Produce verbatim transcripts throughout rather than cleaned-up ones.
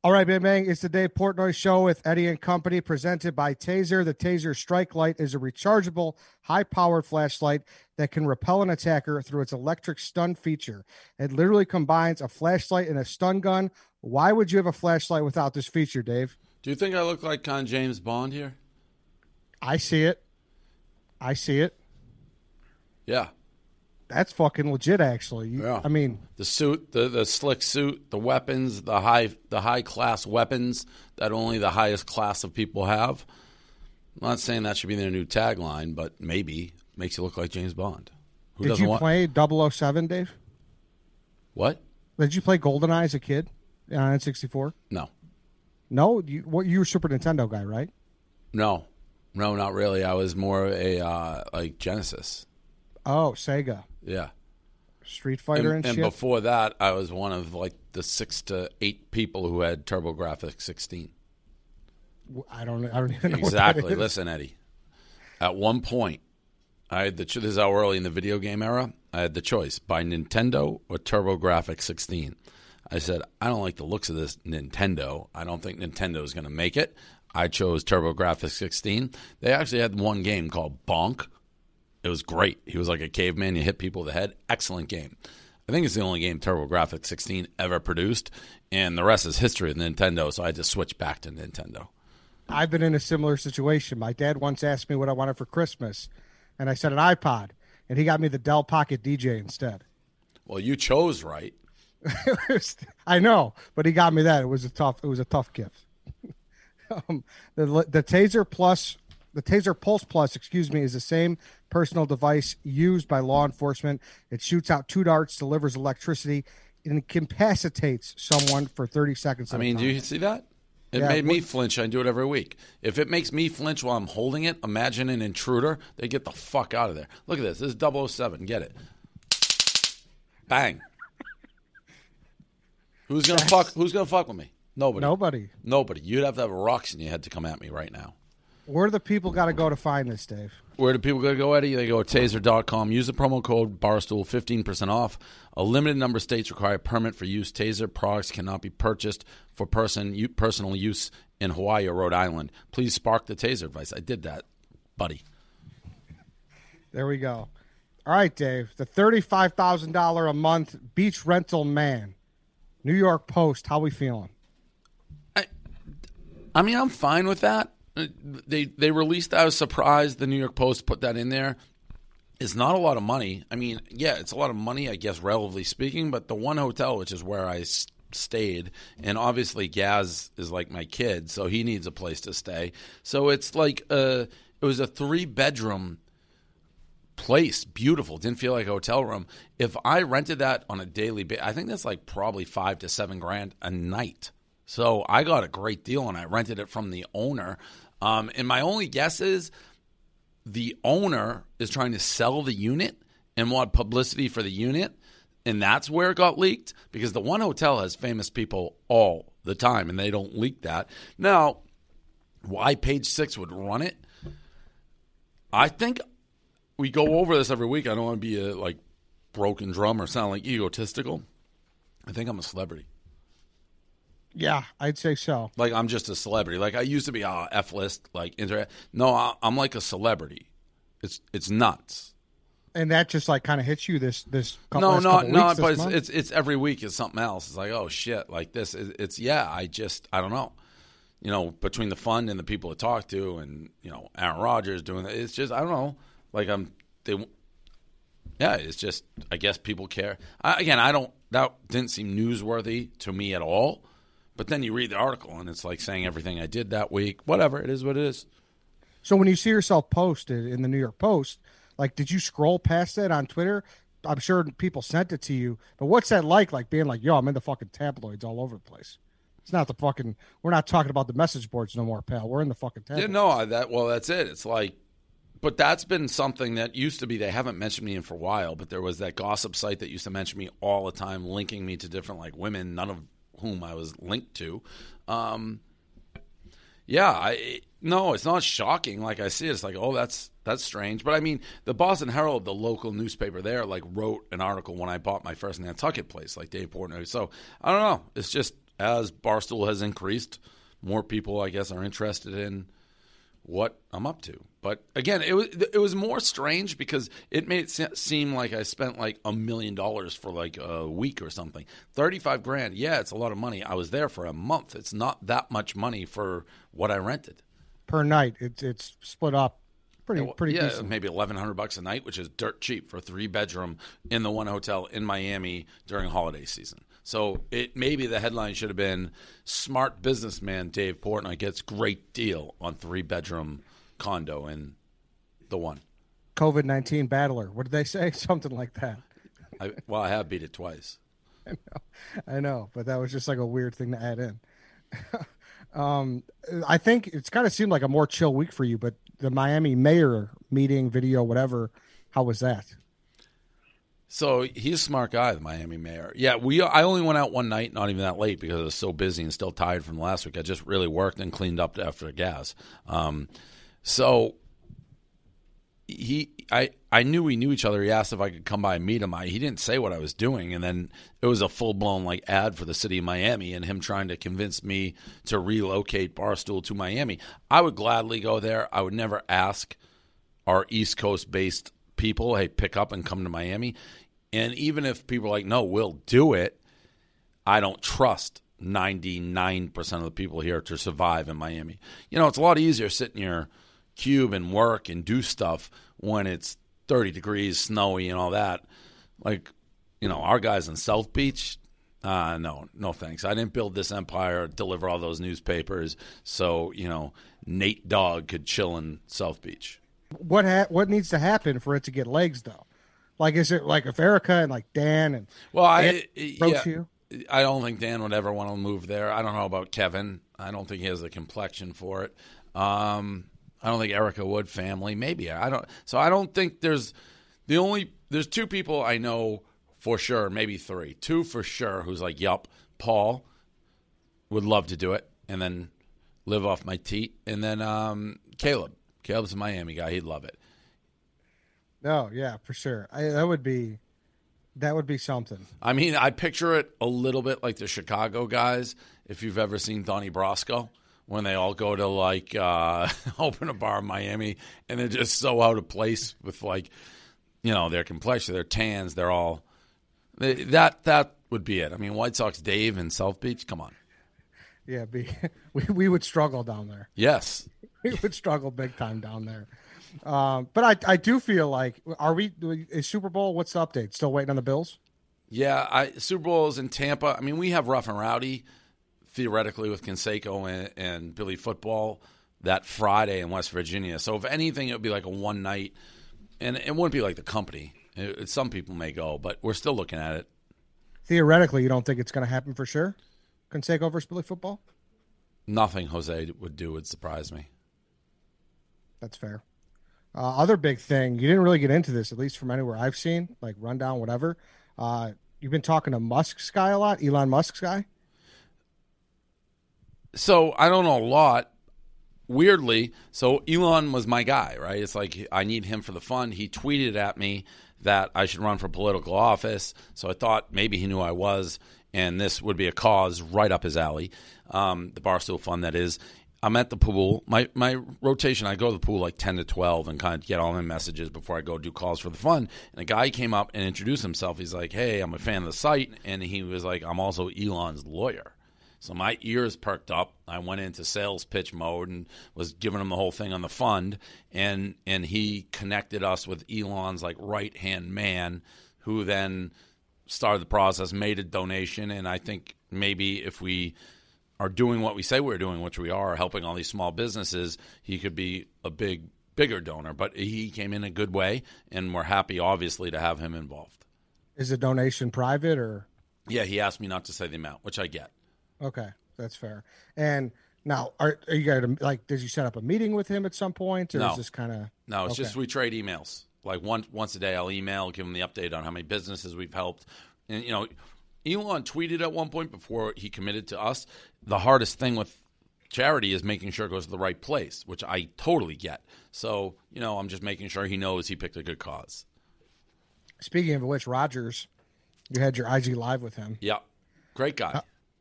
All right, Bang Bang, it's the Dave Portnoy Show with Eddie and Company, presented by Taser. The Taser Strike Light is a rechargeable, high-powered flashlight that can repel an attacker through its electric stun feature. It literally combines a flashlight and a stun gun. Why would you have a flashlight without this feature, Dave? Do you think I look like Con James Bond here? I see it. I see it. Yeah. That's fucking legit, actually. You, Yeah. I mean, the suit, the, the slick suit, the weapons, the high the high class weapons that only the highest class of people have. I'm not saying that should be their new tagline, but maybe makes you look like James Bond. Who did doesn't you want... play double oh seven, Dave? What? Did you play GoldenEye as a kid on N sixty-four? No. No? You, what, you were a Super Nintendo guy, right? No. No, not really. I was more a uh, like Genesis. Oh, Sega. Yeah. Street Fighter and, and, and shit? before that, I was one of like the six to eight people who had TurboGrafx sixteen. I don't. I don't even know. Exactly. What that is. Listen, Eddie. At one point, I had the. This is how early in the video game era. I had the choice: buy Nintendo or TurboGrafx sixteen. I said, I don't like the looks of this Nintendo. I don't think Nintendo is going to make it. I chose TurboGrafx sixteen. They actually had one game called Bonk. It was great. He was like a caveman. You hit people with the head. Excellent game. I think it's the only game TurboGrafx sixteen ever produced, and the rest is history of Nintendo, so I had to switch back to Nintendo. I've been in a similar situation. My dad once asked me what I wanted for Christmas, and I said an iPod, and he got me the Dell Pocket D J instead. Well, you chose right. I know, but he got me that. It was a tough. It was a tough gift. um, the the Taser Plus, the Taser Pulse Plus, excuse me, is the same personal device used by law enforcement. It shoots out two darts, delivers electricity, and incapacitates someone for thirty seconds. I mean, do you see that? It Yeah, made what- me flinch. I do it every week. If it makes me flinch while I'm holding it, imagine an intruder. They get the fuck out of there. Look at this. This is double oh seven. Get it? Bang. Who's gonna fuck? Who's gonna fuck with me? Nobody. Nobody. Nobody. You'd have to have rocks in your head to come at me right now. Where do the people got to go to find this, Dave? Where do people gotta go, Eddie? They go to taser dot com. Use the promo code Barstool, fifteen percent off. A limited number of states require a permit for use. Taser products cannot be purchased for person u- personal use in Hawaii or Rhode Island. Please spark the Taser advice. I did that, buddy. There we go. All right, Dave. The thirty-five thousand dollars a month beach rental man. New York Post. How we feeling? I, I mean, I'm fine with that. They they released that. I was surprised the New York Post put that in there. It's not a lot of money. I mean, yeah, it's a lot of money, I guess, relatively speaking. But the one hotel, which is where I s- stayed, and obviously Gaz is like my kid, so he needs a place to stay. So it's like a, it was a three-bedroom place, beautiful. Didn't feel like a hotel room. If I rented that on a daily basis, I think that's like probably five to seven grand a night. So I got a great deal, and I rented it from the owner. Um, and my only guess is the owner is trying to sell the unit and want publicity for the unit, and that's where it got leaked, because the one hotel has famous people all the time, and they don't leak that. Now, why Page Six would run it, I think we go over this every week. I don't want to be a like broken drum or sound like egotistical. I think I'm a celebrity. Yeah, I'd say so. Like, I'm just a celebrity. Like, I used to be uh, F-list, like, internet. No, I, I'm like a celebrity. It's it's nuts. And that just like kind of hits you this this couple, No, last no, couple no. weeks But this it's, month? it's it's every week is something else. It's like, oh shit, like this. It, it's yeah. I just I don't know. You know, between the fund and the people to talk to, and you know, Aaron Rodgers doing that. It's just I don't know. Like I'm they. Yeah, it's just I guess people care. I, again, I don't. That didn't seem newsworthy to me at all. But then you read the article, and it's like saying everything I did that week. Whatever, it is what it is. So when you see yourself posted in the New York Post, like, did you scroll past that on Twitter? I'm sure people sent it to you. But what's that like, like being like, yo, I'm in the fucking tabloids all over the place? It's not the fucking – we're not talking about the message boards no more, pal. We're in the fucking tabloids. Yeah, no, I- that well, that's it. It's like – but that's been something that used to be – they haven't mentioned me in for a while, but there was that gossip site that used to mention me all the time, linking me to different, like, women, none of – whom I was linked to. Um, yeah, I no, it's not shocking. Like I see it, it's like, oh, that's that's strange. But I mean, the Boston Herald, the local newspaper there, like wrote an article when I bought my first Nantucket place, like Dave Portnoy. So I don't know. It's just as Barstool has increased, more people, I guess, are interested in what I'm up to. But again, it was it was more strange because it made it seem like I spent like a million dollars for like a week or something. thirty-five grand, yeah, it's a lot of money. I was there for a month. It's not that much money for what I rented per night. It's it's split up pretty pretty yeah, decent. Maybe eleven hundred bucks a night, which is dirt cheap for a three bedroom in the one hotel in Miami during holiday season. So it maybe the headline should have been "Smart businessman Dave Portnoy gets great deal on three bedroom condo in the one." COVID nineteen battler. What did they say? Something like that. I, well, I have beat it twice. I know, I know, but that was just like a weird thing to add in. um, I think it's kind of seemed like a more chill week for you, but the Miami mayor meeting video, whatever, how was that? So he's a smart guy, the Miami mayor. Yeah, we. I only went out one night, not even that late, because I was so busy and still tired from last week. I just really worked and cleaned up after the gas. Um, so he, I, I knew we knew each other. He asked if I could come by and meet him. I, he didn't say what I was doing, and then it was a full blown like ad for the city of Miami and him trying to convince me to relocate Barstool to Miami. I would gladly go there. I would never ask our East Coast based people, hey, pick up and come to Miami. And even if people are like, no, we'll do it, I don't trust ninety-nine percent of the people here to survive in Miami. You know, it's a lot easier sitting in your cube and work and do stuff when it's thirty degrees, snowy, and all that. Like, you know, our guys in South Beach, uh, no, no thanks. I didn't build this empire, deliver all those newspapers, so, you know, Nate Dogg could chill in South Beach. What ha- what needs to happen for it to get legs, though? Like, is it like if Erica and like Dan and well, I Dan yeah, you? I don't think Dan would ever want to move there. I don't know about Kevin. I don't think he has the complexion for it. Um, I don't think Erica would. Family, maybe. I don't. So I don't think there's the only there's two people I know for sure, maybe three, two for sure. Who's like, yup, Paul would love to do it, and then live off my teat, and then um, Caleb. Caleb's a Miami guy. He'd love it. No, yeah, for sure. I, that would be, that would be something. I mean, I picture it a little bit like the Chicago guys. If you've ever seen Donnie Brasco, when they all go to like uh, open a bar in Miami, and they're just so out of place with like, you know, their complexion, their tans, they're all they, that. That would be it. I mean, White Sox Dave in South Beach. Come on. Yeah, be we we would struggle down there. Yes. We would struggle big time down there. Um, but I, I do feel like, are we, is Super Bowl, what's the update? Still waiting on the Bills? Yeah, I, Super Bowl is in Tampa. I mean, we have Rough and Rowdy, theoretically, with Canseco and, and Billy Football that Friday in West Virginia. So if anything, it would be like a one night, and it wouldn't be like the company. It, it, some people may go, but we're still looking at it. Theoretically, you don't think it's going to happen for sure? Canseco versus Billy Football? Nothing Jose would do would surprise me. That's fair. Uh, other big thing, you didn't really get into this, at least from anywhere I've seen, like rundown, whatever. Uh, you've been talking to Musk's guy a lot, Elon Musk's guy. So I don't know a lot. Weirdly, so Elon was my guy, right? It's like I need him for the fund. He tweeted at me that I should run for political office. So I thought maybe he knew I was, and this would be a cause right up his alley. Um, the Barstool Fund, that is. I'm at the pool. My my rotation, I go to the pool like ten to twelve and kind of get all my messages before I go do calls for the fund. And a guy came up and introduced himself. He's like, hey, I'm a fan of the site. And he was like, I'm also Elon's lawyer. So my ears perked up. I went into sales pitch mode and was giving him the whole thing on the fund. And and he connected us with Elon's like right-hand man, who then started the process, made a donation. And I think maybe if we are doing what we say we're doing, which we are, helping all these small businesses, he could be a big, bigger donor. But he came in a good way, and we're happy, obviously, to have him involved. Is the donation private or? Yeah, he asked me not to say the amount, which I get. Okay, that's fair. And now, are, are you guys like? Did you set up a meeting with him at some point, or no. is this kind of? No, it's okay. just we trade emails. Like once once a day, I'll email, give him the update on how many businesses we've helped, and you know. Elon tweeted at one point before he committed to us, the hardest thing with charity is making sure it goes to the right place, which I totally get. So, you know, I'm just making sure he knows he picked a good cause. Speaking of which, Rogers, you had your I G Live with him. Yeah. Great guy. How,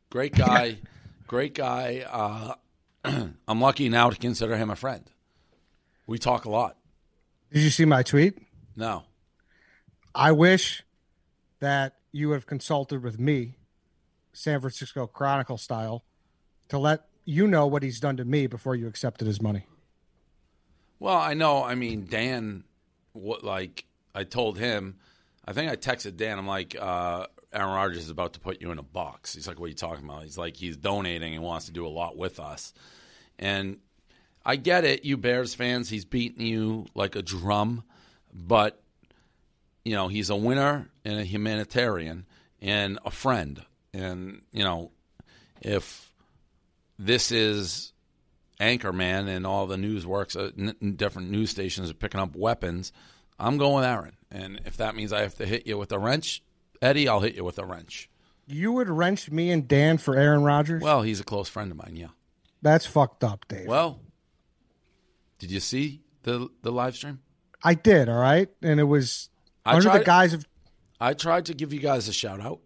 Great guy. Great guy. Uh, I'm lucky now to consider him a friend. We talk a lot. Did you see my tweet? No. I wish that you would have consulted with me, San Francisco Chronicle style, to let you know what he's done to me before you accepted his money. Well, I know. I mean, Dan, what like I told him, I think I texted Dan. I'm like, uh, Aaron Rodgers is about to put you in a box. He's like, what are you talking about? He's like, he's donating and wants to do a lot with us. And I get it, you Bears fans. He's beating you like a drum, but you know he's a winner and a humanitarian and a friend. And you know, if this is Anchorman and all the news works, uh, n- different news stations are picking up weapons, I'm going with Aaron. And if that means I have to hit you with a wrench, Eddie, I'll hit you with a wrench. You would wrench me and Dan for Aaron Rodgers? Well, he's a close friend of mine, yeah. That's fucked up, Dave. Well, did you see the the live stream? I did, all right? And it was I under tried, the guise of... I tried to give you guys a shout-out.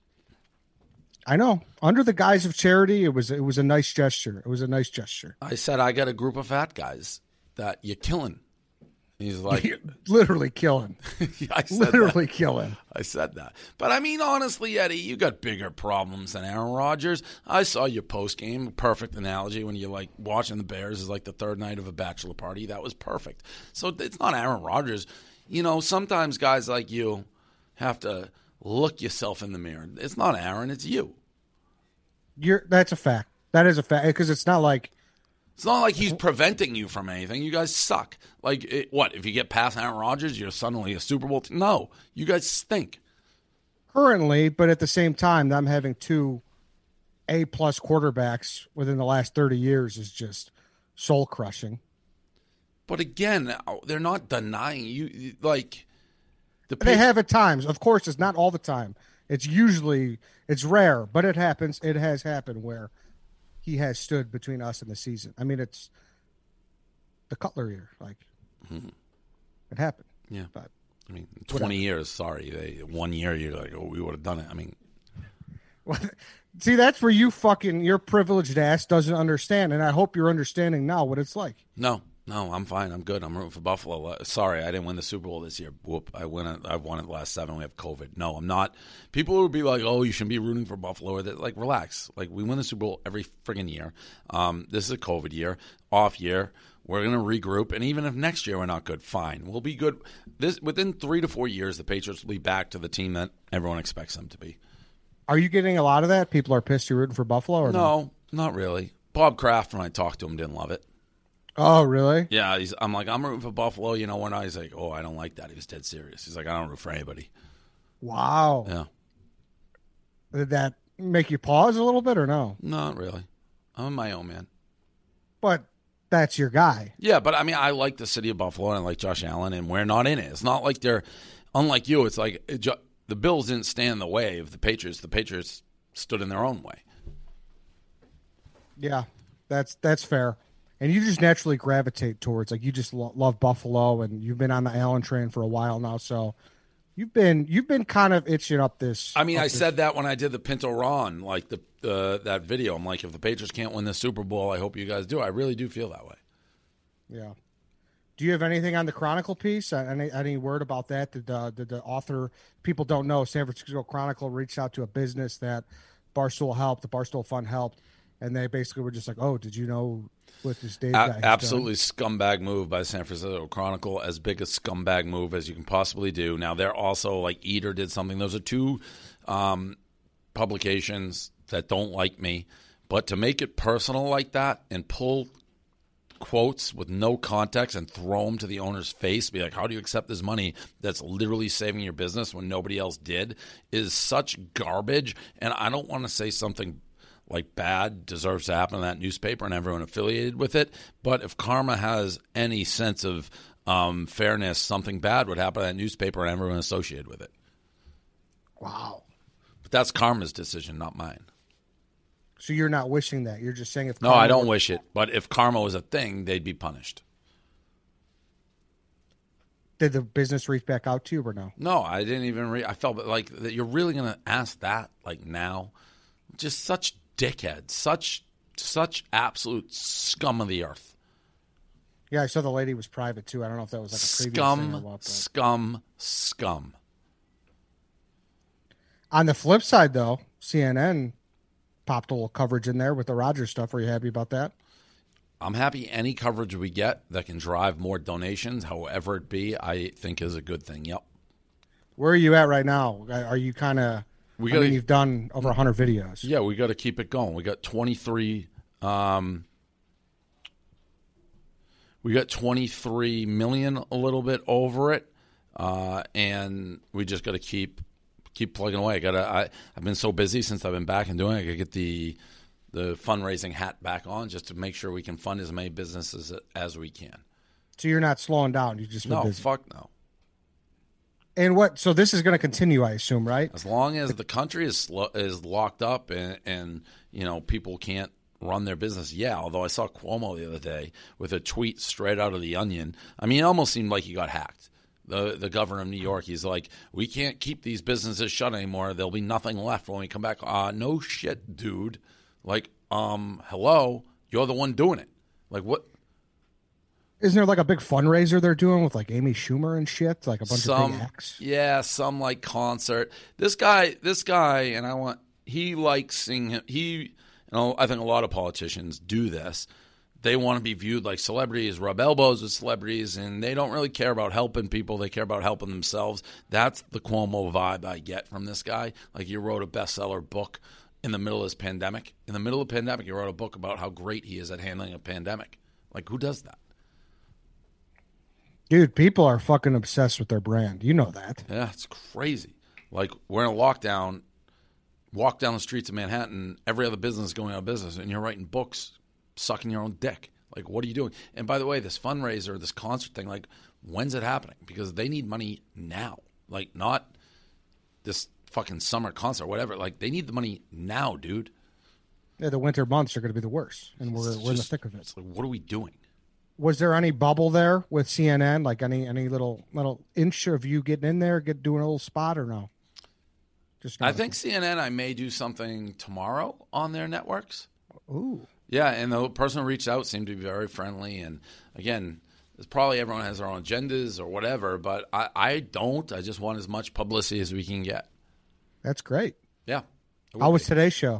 I know. Under the guise of charity, it was it was a nice gesture. It was a nice gesture. I said, I got a group of fat guys that you're killing. He's like, You're literally killing. I said Literally that. killing. I said that. But I mean, honestly, Eddie, you got bigger problems than Aaron Rodgers. I saw your post game, perfect analogy when you're like watching the Bears is like the third night of a bachelor party. That was perfect. So it's not Aaron Rodgers. You know, sometimes guys like you have to look yourself in the mirror. It's not Aaron, it's you. You're that's a fact. That is a fact because it's not like It's not like he's preventing you from anything. You guys suck. Like, it, what, if you get past Aaron Rodgers, you're suddenly a Super Bowl team? No, you guys stink. currently, but at the same time, them having two A-plus quarterbacks within the last thirty years is just soul-crushing. But again, they're not denying you. Like, the They Patri- have at times. Of course, it's not all the time. It's usually, it's rare, but it happens. It has happened where he has stood between us and the season. I mean, it's the Cutler year. Like, mm-hmm. It happened. Yeah. But I mean, twenty whatever. years, sorry. They, one year, you're like, oh, we would have done it. I mean. Well, see, that's where you fucking, your privileged ass doesn't understand. And I hope you're understanding now what it's like. No. No, I'm fine. I'm good. I'm rooting for Buffalo. Sorry, I didn't win the Super Bowl this year. Whoop! I win it. I've won it the last seven. We have COVID. No, I'm not. People would be like, "Oh, you shouldn't be rooting for Buffalo." Or that, like, relax. Like, we win the Super Bowl every friggin' year. Um, this is a COVID year, off year. We're gonna regroup, and even if next year we're not good, fine. We'll be good. This within three to four years, the Patriots will be back to the team that everyone expects them to be. Are you getting a lot of that? People are pissed you're rooting for Buffalo, or no? No, not really. Bob Kraft, when I talked to him, didn't love it. Oh, really? Yeah, he's, I'm like, I'm rooting for Buffalo. You know, when I was like, oh, I don't like that. He was dead serious. He's like, I don't root for anybody. Wow. Yeah. Did that make you pause a little bit or no? Not really. I'm my own man. But that's your guy. Yeah, but I mean, I like the city of Buffalo and I like Josh Allen, and we're not in it. It's not like they're, unlike you, it's like it, the Bills didn't stand in the way of the Patriots. The Patriots stood in their own way. Yeah, that's that's fair. And you just naturally gravitate towards, like, you just lo- love Buffalo, and you've been on the Allen train for a while now, so you've been you've been kind of itching up this. I mean, I this. said that when I did the Pinto Ron, like the uh, that video. I'm like, if the Patriots can't win the Super Bowl, I hope you guys do. I really do feel that way. Yeah. Do you have anything on the Chronicle piece? Any any word about that? Did the did the author? People don't know. San Francisco Chronicle reached out to a business that Barstool helped. The Barstool Fund helped, and they basically were just like, "Oh, did you know?" With this Dave guy, a- absolutely done. Scumbag move by San Francisco Chronicle, as big a scumbag move as you can possibly do. Now they're also like Eater did something. Those are two um, publications that don't like me, but to make it personal like that and pull quotes with no context and throw them to the owner's face, be like, how do you accept this money that's literally saving your business when nobody else did, is such garbage. And I don't want to say something like bad deserves to happen in that newspaper and everyone affiliated with it. But if karma has any sense of um, fairness, something bad would happen in that newspaper and everyone associated with it. Wow. But that's karma's decision, not mine. So you're not wishing that. You're just saying if No, I don't were- wish it. But if karma was a thing, they'd be punished. Did the business reach back out to you or no? No, I didn't even read. I felt like that you're really going to ask that like now. Just such dickheads, such such absolute scum of the earth. Yeah, I saw the lady was private too. I don't know if that was like a previous Scum, thing or what. But. scum, scum. On the flip side, though, C N N popped a little coverage in there with the Rogers stuff. Are you happy about that? I'm happy any coverage we get that can drive more donations, however it be, I think is a good thing. Yep. Where are you at right now? Are you kind of? We I gotta, mean, you've done over one hundred videos. Yeah, we got to keep it going. We got twenty-three. Um, we got twenty-three million, a little bit over it, uh, and we just got to keep keep plugging away. Got to. I I've been so busy since I've been back and doing it. I got to get the the fundraising hat back on just to make sure we can fund as many businesses as we can. So you're not slowing down. You just been no busy. fuck no. And what? So this is going to continue, I assume, right? As long as the country is slo- is locked up and, and you know people can't run their business. Yeah, although I saw Cuomo the other day with a tweet straight out of the Onion. I mean, it almost seemed like he got hacked. The the governor of New York, he's like, we can't keep these businesses shut anymore. There'll be nothing left when we come back. Uh, no shit, dude. Like, um, hello, you're the one doing it. Like, what? Isn't there like a big fundraiser they're doing with like Amy Schumer and shit, like a bunch some, of big acts? Yeah, some like concert. This guy, this guy, and I want he likes seeing him. He, you know, I think a lot of politicians do this. They want to be viewed like celebrities, rub elbows with celebrities, and they don't really care about helping people. They care about helping themselves. That's the Cuomo vibe I get from this guy. Like, he wrote a bestseller book in the middle of this pandemic. In the middle of the pandemic, he wrote a book about how great he is at handling a pandemic. Like, who does that? Dude, people are fucking obsessed with their brand. You know that. Yeah, it's crazy. Like, we're in a lockdown, walk down the streets of Manhattan, every other business is going out of business, and you're writing books, sucking your own dick. Like, what are you doing? And by the way, this fundraiser, this concert thing, like, when's it happening? Because they need money now. Like, not this fucking summer concert, whatever. Like, they need the money now, dude. Yeah, the winter months are going to be the worst, and we're, It's we're in the just- thick of it. It's like, what are we doing? Was there any bubble there with C N N? Like any any little little inch of you getting in there, get doing a little spot or no? Just I think C N N, I may do something tomorrow on their networks. Ooh. Yeah, and the person who reached out seemed to be very friendly. And again, it's probably everyone has their own agendas or whatever, but I, I don't. I just want as much publicity as we can get. That's great. Yeah. it How would was be. today's show?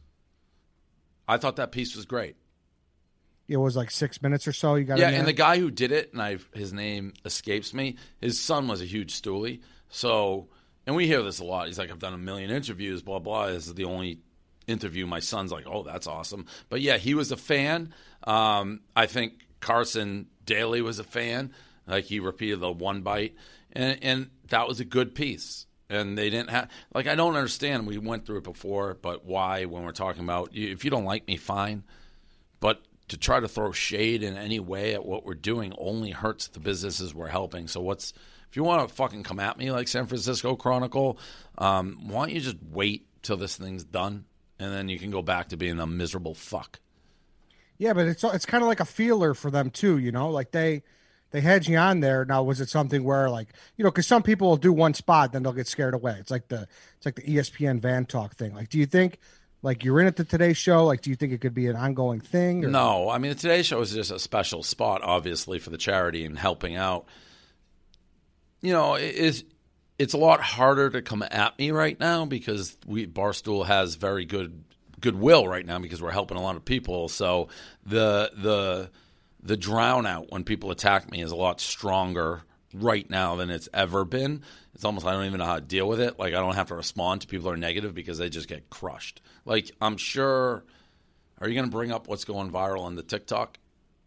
I thought that piece was great. It was like six minutes or so. You got Yeah, in there? and the guy who did it, and I his name escapes me, his son was a huge stoolie. So, and we hear this a lot. He's like, I've done a million interviews, blah, blah. This is the only interview. My son's like, oh, that's awesome. But yeah, he was a fan. Um, I think Carson Daly was a fan. Like, he repeated the one bite. And, and that was a good piece. And they didn't have, like, I don't understand. We went through it before, but why, when we're talking about, if you don't like me, fine. But to try to throw shade in any way at what we're doing only hurts the businesses we're helping. So what's, if you want to fucking come at me like San Francisco Chronicle, um, why don't you just wait till this thing's done, and then you can go back to being a miserable fuck. Yeah, but it's it's kind of like a feeler for them too, you know. Like they they had you on there. Now, was it something where, like, you know, because some people will do one spot, then they'll get scared away. It's like the it's like the E S P N Van Talk thing. Like, do you think, like, you're in at the Today Show? Like, do you think it could be an ongoing thing? Or? No, I mean, the Today Show is just a special spot, obviously, for the charity and helping out. You know, it is. It's a lot harder to come at me right now because we Barstool has very good goodwill right now because we're helping a lot of people. So the the the drown out when people attack me is a lot stronger right now than it's ever been. It's almost I don't even know how to deal with it. Like, I don't have to respond to people who are negative because they just get crushed. Like, I'm sure. Are you going to bring up what's going viral on the TikTok?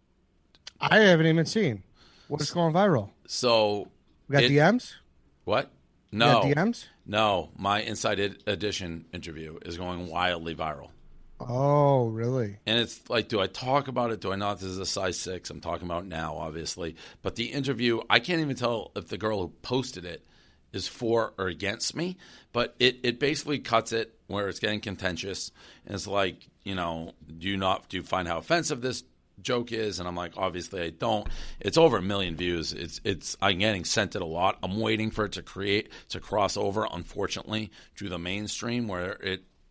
I haven't even seen what's going viral. So We got it- D Ms. What? We No. got D Ms. No, my Inside Ed- Edition interview is going wildly viral. Oh, really? And it's like, do I talk about it? Do I not? This is a size six. I'm talking about now, obviously. But the interview, I can't even tell if the girl who posted it is for or against me. But it, it basically cuts it where it's getting contentious. And it's like, you know, do you not do you find how offensive this joke is? And I'm like, obviously I don't. It's over a million views. It's it's I'm getting sent it a lot. I'm waiting for it to create to cross over, unfortunately, to the mainstream where it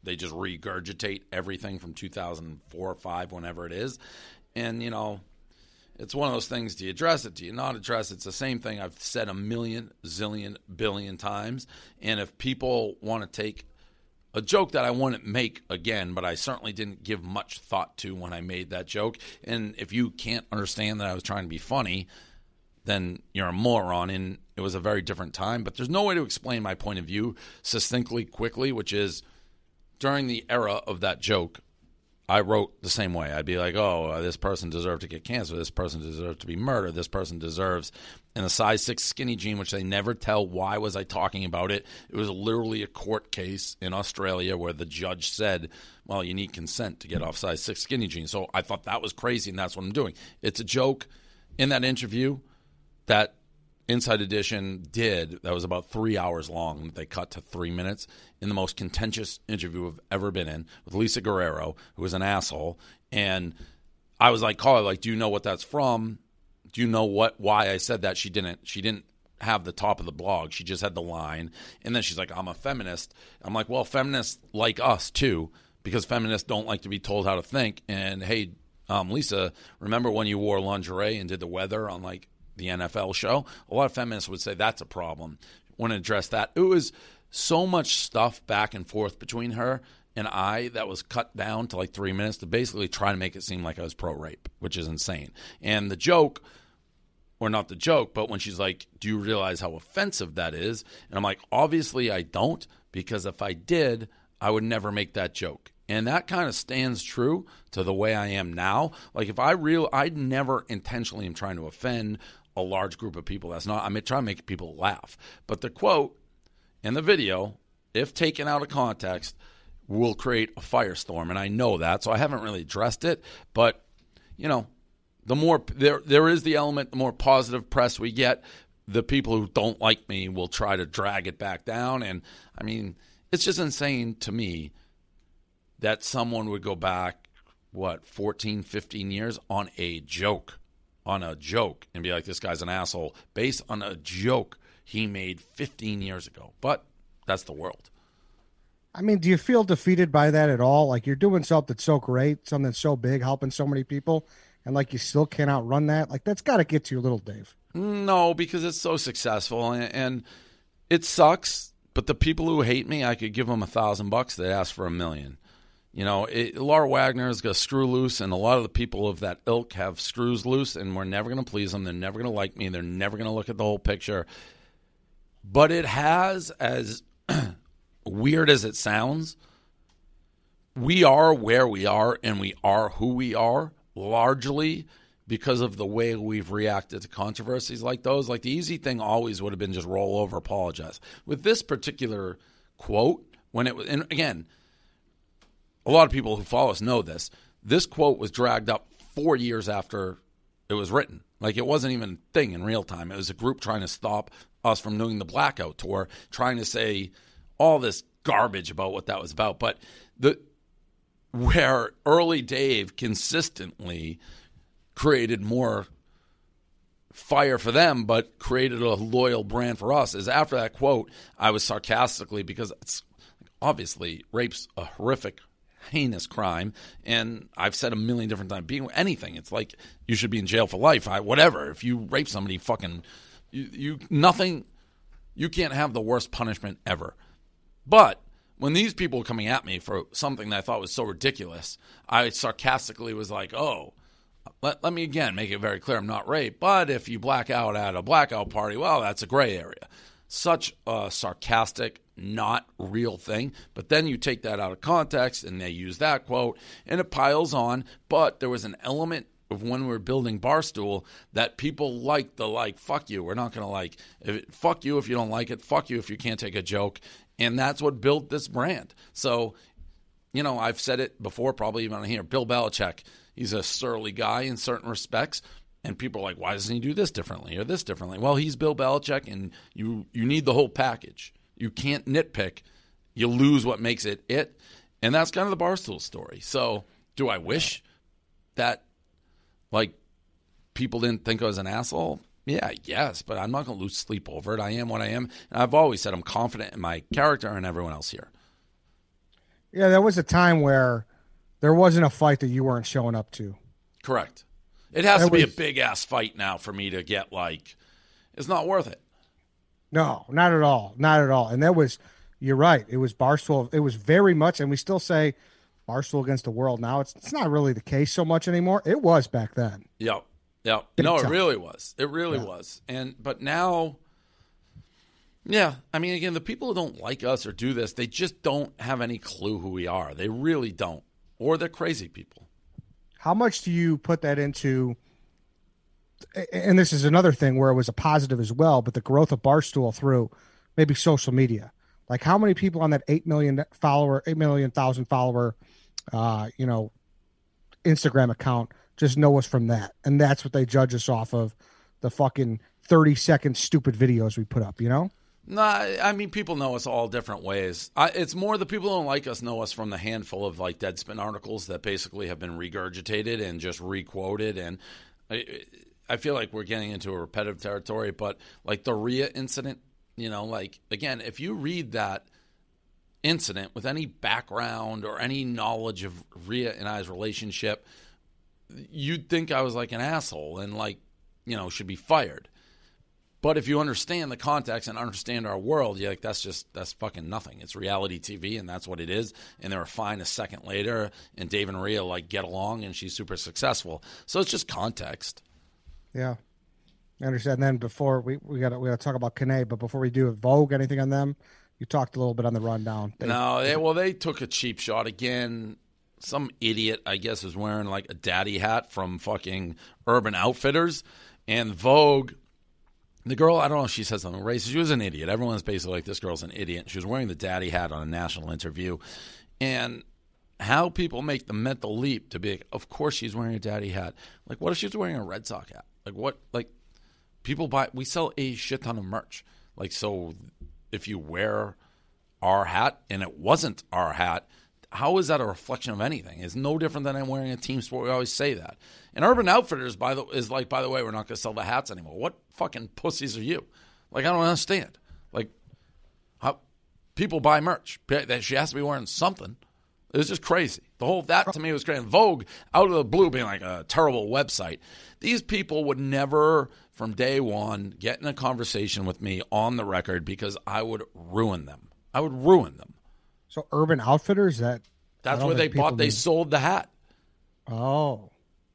they just regurgitate everything from two thousand four or five, whenever it is. And, you know, it's one of those things. Do you address it? Do you not address it? It's the same thing I've said a million, zillion, billion times. And if people want to take a joke that I wouldn't make again, but I certainly didn't give much thought to when I made that joke, and if you can't understand that I was trying to be funny, then you're a moron, and it was a very different time. But there's no way to explain my point of view succinctly, quickly, which is during the era of that joke, I wrote the same way. I'd be like, oh, this person deserved to get cancer. This person deserved to be murdered. This person deserves in a size six skinny jean, which they never tell why was I talking about it. It was literally a court case in Australia where the judge said, well, you need consent to get off size six skinny jeans. So I thought that was crazy, and that's what I'm doing. It's a joke in that interview that Inside Edition did that was about three hours long. They cut to three minutes in the most contentious interview I've ever been in with Lisa Guerrero, who was an asshole. And I was like, call her, like, do you know what that's from? Do you know what why I said that? She didn't. She didn't have the top of the blog. She just had the line. And then she's like, I'm a feminist. I'm like, well, feminists like us too, because feminists don't like to be told how to think. And hey, um, Lisa, remember when you wore lingerie and did the weather on like the N F L show? A lot of feminists would say that's a problem. Want to address that. It was so much stuff back and forth between her and I that was cut down to like three minutes to basically try to make it seem like I was pro-rape, which is insane. And the joke, or not the joke, but when she's like, do you realize how offensive that is? And I'm like, obviously I don't, because if I did, I would never make that joke. And that kind of stands true to the way I am now. Like if I real, I never intentionally am trying to offend a large group of people. That's not, I'm trying to make people laugh. But the quote in the video, if taken out of context, will create a firestorm. And I know that, so I haven't really addressed it. But, you know, the more, there there is the element, the more positive press we get, the people who don't like me will try to drag it back down. And, I mean, it's just insane to me that someone would go back, what, fourteen, fifteen years on a joke. on a joke and be like, this guy's an asshole based on a joke he made fifteen years ago. But that's the world. I mean, do you feel defeated by that at all? Like you're doing something that's so great, something that's so big, helping so many people, and like you still can't outrun that? Like that's got to get to you a little, Dave. No, because it's so successful and, and it sucks. But the people who hate me, I could give them a thousand bucks. They ask for a million. You know, it, Laura Wagner's got a screw loose, and a lot of the people of that ilk have screws loose, and we're never going to please them. They're never going to like me. They're never going to look at the whole picture. But it has, as weird as it sounds, we are where we are, and we are who we are, largely because of the way we've reacted to controversies like those. Like the easy thing always would have been just roll over, apologize. With this particular quote, when it was, and again, a lot of people who follow us know this. This quote was dragged up four years after it was written. Like, it wasn't even a thing in real time. It was a group trying to stop us from doing the Blackout Tour, trying to say all this garbage about what that was about. But the where early Dave consistently created more fire for them, but created a loyal brand for us, is after that quote, I was sarcastically, because it's obviously rape's a horrific, heinous crime, and I've said a million different times, being anything, it's like you should be in jail for life. I, whatever. If you rape somebody, fucking, you, you nothing, you can't have the worst punishment ever. But when these people were coming at me for something that I thought was so ridiculous, I sarcastically was like, oh, let, let me again make it very clear, I'm not rape, but if you black out at a blackout party, well, that's a gray area. Such a sarcastic, not real thing. But then you take that out of context and they use that quote and it piles on. But there was an element of when we were building Barstool that people liked the like, fuck you. We're not going to like, if it, fuck you if you don't like it. Fuck you if you can't take a joke. And that's what built this brand. So, you know, I've said it before, probably even on here. Bill Belichick, he's a surly guy in certain respects. And people are like, why doesn't he do this differently or this differently? Well, he's Bill Belichick, and you you need the whole package. You can't nitpick. You lose what makes it it. And that's kind of the Barstool story. So do I wish that, like, people didn't think I was an asshole? Yeah, yes, but I'm not going to lose sleep over it. I am what I am. And I've always said I'm confident in my character and everyone else here. Yeah, there was a time where there wasn't a fight that you weren't showing up to. Correct. It has That to be was- a big ass fight now for me to get like, it's not worth it. No, not at all. Not at all. And that was, you're right. It was Barstool. It was very much, and we still say Barstool against the world now. It's it's not really the case so much anymore. It was back then. Yep. Yep. Big No, it time. really was. It really Yeah. was. And but now, yeah, I mean, again, the people who don't like us or do this, they just don't have any clue who we are. They really don't, or they're crazy people. How much do you put that into? And this is another thing where it was a positive as well, but the growth of Barstool through maybe social media. Like how many people on that eight million follower, eight million thousand follower, uh, you know, Instagram account just know us from that, and that's what they judge us off of, the fucking thirty second stupid videos we put up. You know? No, I mean, people know us all different ways. I, it's more the people who don't like us know us from the handful of like Deadspin articles that basically have been regurgitated and just requoted. And I, I feel like we're getting into a repetitive territory, but like the Rhea incident, you know, like again, if you read that incident with any background or any knowledge of Rhea and I's relationship, you'd think I was like an asshole and like, you know, should be fired. But if you understand the context and understand our world, you're like, that's just, that's fucking nothing. It's reality T V, and that's what it is. And they were fine a second later, and Dave and Rhea, like, get along, and she's super successful. So it's just context. Yeah, I understand. And then before we we got we got to talk about Kane, but before we do, Vogue, anything on them? You talked a little bit on the rundown. They, No, they, well, they took a cheap shot again. Some idiot, I guess, is wearing, like, a daddy hat from fucking Urban Outfitters. And Vogue, the girl, I don't know if she said something racist. She was an idiot. Everyone's basically like, this girl's an idiot. She was wearing the daddy hat on a national interview. And how people make the mental leap to be like, of course she's wearing a daddy hat. Like, what if she was wearing a Red Sox hat? Like, what? Like, people buy, we sell a shit ton of merch. Like, so if you wear our hat and it wasn't our hat, how is that a reflection of anything? It's no different than I'm wearing a team sport. We always say that. And Urban Outfitters, by the is like, by the way, we're not going to sell the hats anymore. What fucking pussies are you? Like, I don't understand. Like, how people buy merch. She has to be wearing something. It was just crazy. The whole, that to me was crazy. And Vogue, out of the blue, being like a terrible website. These people would never, from day one, get in a conversation with me on the record because I would ruin them. I would ruin them. So Urban Outfitters, that That's I don't where they think people bought, they need- sold the hat. Oh,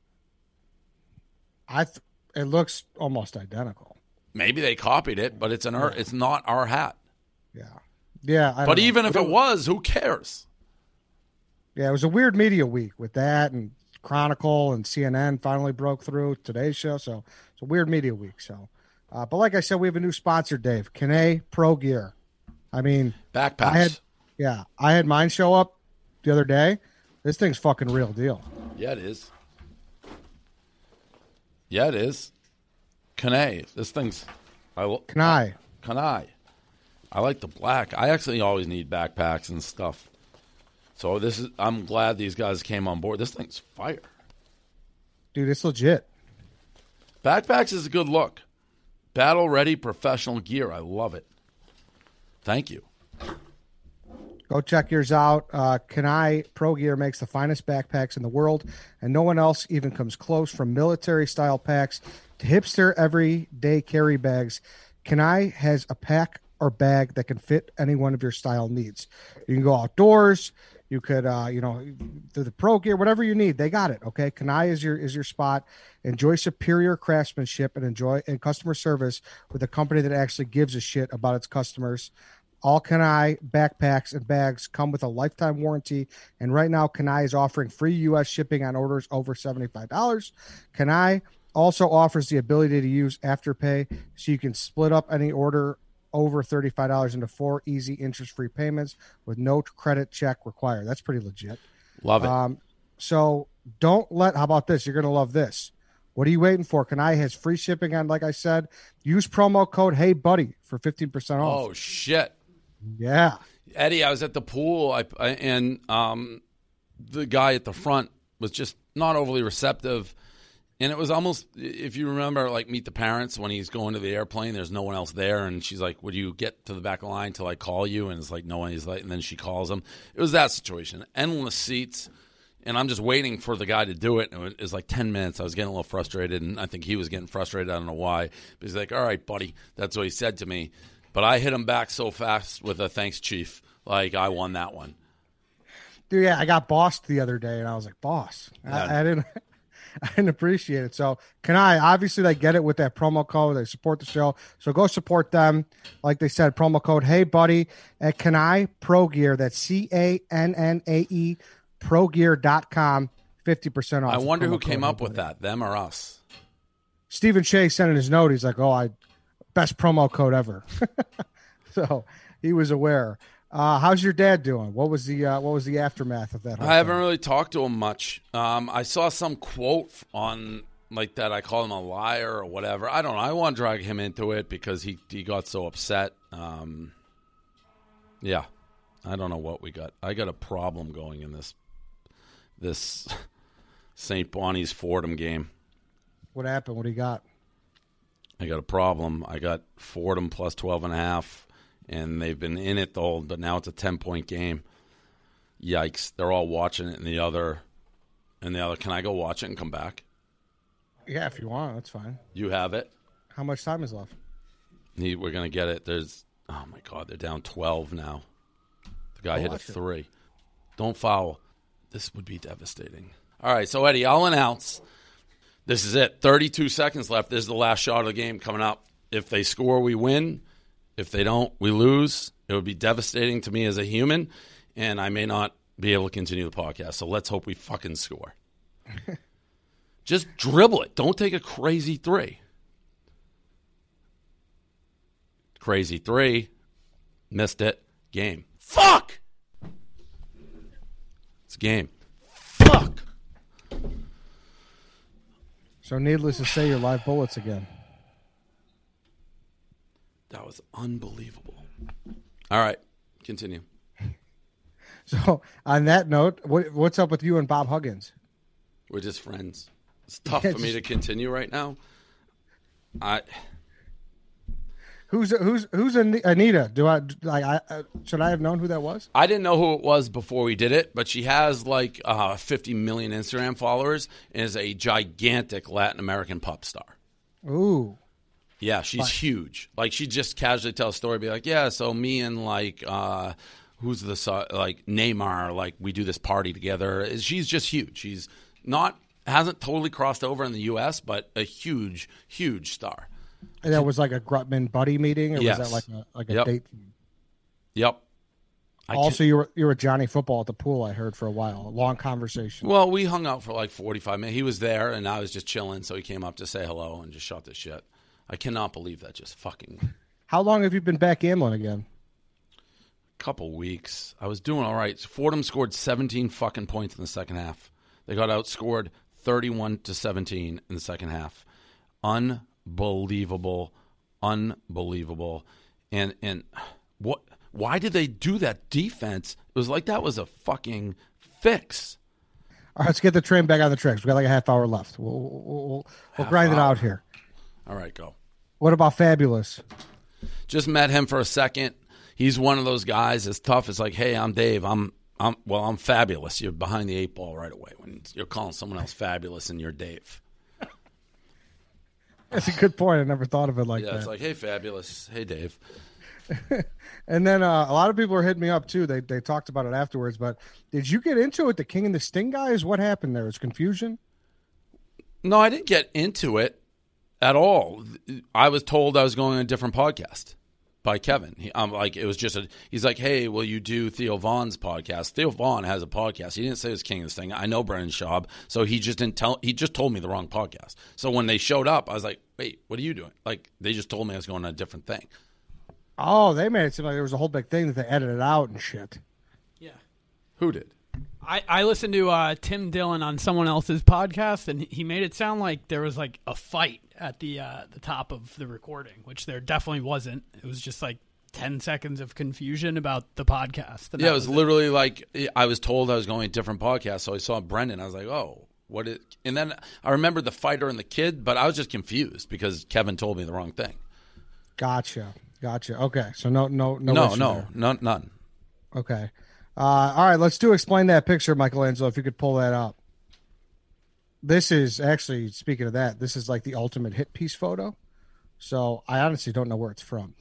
I th- it looks almost identical. Maybe they copied it, but it's an yeah. it's not our hat. Yeah, yeah. I but don't even know. if it was, who cares? Yeah, it was a weird media week with that, and Chronicle and C N N finally broke through Today's Show. So it's a weird media week. So, uh, but like I said, we have a new sponsor, Dave. Kane Pro Gear. I mean, backpacks. I had, yeah, I had mine show up the other day. This thing's fucking real deal. Yeah, it is. Yeah, it is. Kane. This thing's. I Kane. Kane. I like the black. I actually always need backpacks and stuff. So this is. I'm glad these guys came on board. This thing's fire. Dude, it's legit. Backpacks is a good look. Battle ready professional gear. I love it. Thank you. Go check yours out. Uh, Kane Pro Gear makes the finest backpacks in the world, and no one else even comes close. From military-style packs to hipster everyday carry bags, Kane has a pack or bag that can fit any one of your style needs. You can go outdoors. You could, uh, you know, the, the Pro Gear, whatever you need, they got it. Okay, Kane is your is your spot. Enjoy superior craftsmanship and enjoy and customer service with a company that actually gives a shit about its customers. All Kane backpacks and bags come with a lifetime warranty, and right now Kane is offering free U S shipping on orders over seventy-five dollars. Kane also offers the ability to use Afterpay, so you can split up any order over thirty-five dollars into four easy interest-free payments with no credit check required. That's pretty legit. Love it. Um, so don't let, how about this? You're going to love this. What are you waiting for? Kane has free shipping on, like I said, use promo code Hey Buddy for fifteen percent off. Oh, shit. Yeah. Eddie, I was at the pool I, I, and um, the guy at the front was just not overly receptive. And it was almost, if you remember, like Meet the Parents, when he's going to the airplane, there's no one else there, and she's like, would you get to the back of the line till I call you? And it's like, no one is like, and then she calls him. It was that situation. Endless seats, and I'm just waiting for the guy to do it. And it was like ten minutes. I was getting a little frustrated, and I think he was getting frustrated. I don't know why. But he's like, all right, buddy. That's what he said to me. But I hit him back so fast with a thanks, Chief. Like, I won that one. Dude, yeah, I got bossed the other day, and I was like, boss. Yeah. I, I didn't I didn't appreciate it. So can I, obviously they get it with that promo code. They support the show. So go support them. Like they said, promo code, hey buddy, at Cannae Pro Gear. That's C A N N A E pro gear dot com. fifty percent off. I wonder who Promo came code, up with that, them or us? Stephen Shea sent in his note. He's like, oh, I best promo code ever. So he was aware. Uh, how's your dad doing? What was the uh, what was the aftermath of that whole I haven't thing? really talked to him much. Um, I saw some quote on like that. I call him a liar or whatever. I don't know. I want to drag him into it because he he got so upset. Um, yeah, I don't know what we got. I got a problem going in this this Saint Bonnie's Fordham game. What happened? What do you got? I got a problem. I got Fordham plus twelve and a half. And they've been in it the whole, but now it's a ten-point game. Yikes! They're all watching it in the other, in the other. Can I go watch it and come back? Yeah, if you want, that's fine. You have it. How much time is left? He, we're gonna get it. There's, oh my God, they're down twelve now. The guy I'll hit a watch it. three. Don't foul. This would be devastating. All right, so Eddie, I'll announce. This is it. thirty-two seconds left. This is the last shot of the game coming up. If they score, we win. If they don't, we lose. It would be devastating to me as a human, and I may not be able to continue the podcast. So let's hope we fucking score. Just dribble it. Don't take a crazy three. Crazy three. Missed it. Game. Fuck! It's game. Fuck! So needless to say, you're live bullets again. That was unbelievable. All right, continue. So on that note, what, what's up with you and Bob Huggins? We're just friends. It's tough Yeah, for me just- to continue right now. I Who's who's who's An- Anita? Do I like I uh, should I have known who that was? I didn't know who it was before we did it, but she has like uh, fifty million Instagram followers and is a gigantic Latin American pop star. Ooh, Yeah, she's huge. Like, she just casually tell a story, be like, yeah, so me and, like, uh, who's the, so- like, Neymar, like, we do this party together. She's just huge. She's not, hasn't totally crossed over in the U S, but a huge, huge star. and that was like a Grutman buddy meeting, or Yes. was that like a like a Yep. date? Yep. I Also, can't- you were you were Johnny Football at the pool. I heard for a while, a long conversation. well, we hung out for like forty-five minutes. He was there, and I was just chilling, so he came up to say hello and just shot the shit. I cannot believe that just fucking How long have you been back gambling again? couple weeks. I was doing all right. Fordham scored seventeen fucking points in the second half. They got outscored thirty-one to seventeen in the second half. Unbelievable, unbelievable. And and what? Why did they do that defense? It was like that was a fucking fix. All right, let's get the train back on the tracks. We got like a half hour left. We'll we'll, we'll, we'll Half grind it hour. out here. All right, go. What about Fabulous? Just met him for a second. He's one of those guys. It's tough. It's like, hey, I'm Dave. I'm I'm well, I'm fabulous. You're behind the eight ball right away when you're calling someone else fabulous and you're Dave. That's a good point. I never thought of it like Yeah, that. it's like, hey, fabulous. Hey, Dave. And then uh, a lot of people are hitting me up too. They they talked about it afterwards. But did you get into it? The King and the Sting guys? What happened there? Is confusion? No, I didn't get into it at all. I was told I was going on a different podcast by Kevin. He, I'm like, it was just a. He's like, hey, will you do Theo Vaughn's podcast? Theo Vaughn has a podcast. He didn't say it was King of this thing. I know Brendan Schaub, so he just didn't tell. He just told me the wrong podcast. So when they showed up, I was like, wait, what are you doing? Like, they just told me I was going on a different thing. Oh, they made it seem like there was a whole big thing that they edited out and shit. Yeah. Who did? I, I listened to uh, Tim Dillon on someone else's podcast, and he made it sound like there was like a fight at the uh, the top of the recording, which there definitely wasn't. It was just like ten seconds of confusion about the podcast. And Yeah, that it was literally like I was told I was going to a different podcast, so I saw Brendan. I was like, oh, What it? And then I remember the fighter and the kid, but I was just confused because Kevin told me the wrong thing. Gotcha, gotcha. Okay, so no, no, no, No, issue no, there. none, none. Okay, uh, all right. Let's do explain that picture, Michelangelo. If you could pull that up. This is actually, speaking of that, this is like the ultimate hit piece photo. So I honestly don't know where it's from.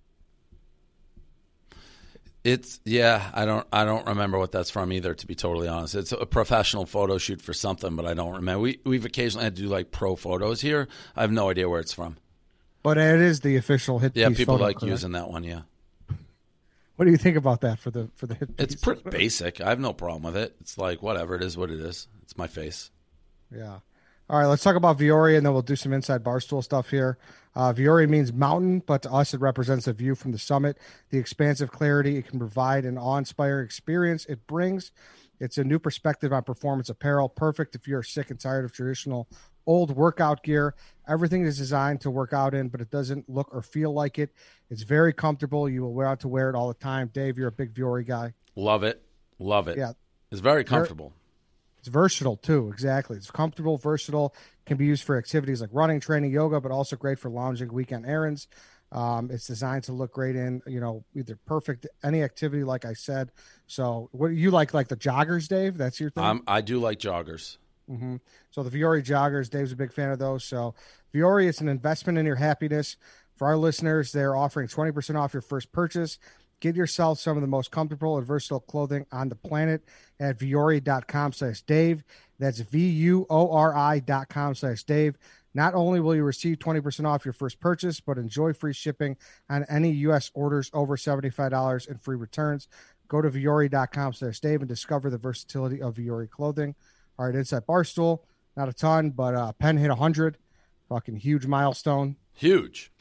It's yeah, I don't I don't remember what that's from either, to be totally honest. It's a professional photo shoot for something, but I don't remember. We we've occasionally had to do like pro photos here. I have no idea where it's from. But it is the official hit Yeah, piece people photo, like correct? using that one, yeah. What do you think about that for the for the hit piece? It's pretty basic. I have no problem with it. It's like whatever, it is what it is. It's my face. Yeah. All right, let's talk about Viore, and then we'll do some inside Barstool stuff here. Uh, Viore means mountain, but to us it represents a view from the summit, the expansive clarity it can provide, an awe-inspiring experience it brings. It's a new perspective on performance apparel, perfect if you're sick and tired of traditional old workout gear. Everything is designed to work out in, but it doesn't look or feel like it. It's very comfortable. You will wear out to wear it all the time. Dave, you're a big Viore guy. Love it. Love it. Yeah. It's very comfortable. It's versatile too. Exactly. It's comfortable, versatile, can be used for activities like running, training, yoga, but also great for lounging weekend errands. Um, it's designed to look great in, you know, either perfect, any activity, like I said. So what do you like, like the joggers, Dave? That's your thing? Um, I do like joggers. Mm-hmm. So the Viore joggers, Dave's a big fan of those. So Viore, it's an investment in your happiness. For our listeners, they're offering twenty percent off your first purchase. Get yourself some of the most comfortable and versatile clothing on the planet at Viore.com slash Dave. That's V-U-O-R-I dot com slash Dave. Not only will you receive twenty percent off your first purchase, but enjoy free shipping on any U S orders over seventy-five dollars and free returns. Go to Viore.com slash Dave and discover the versatility of Viore clothing. All right, inside Barstool, not a ton, but uh, Penn hit one hundred. Fucking huge milestone. Huge.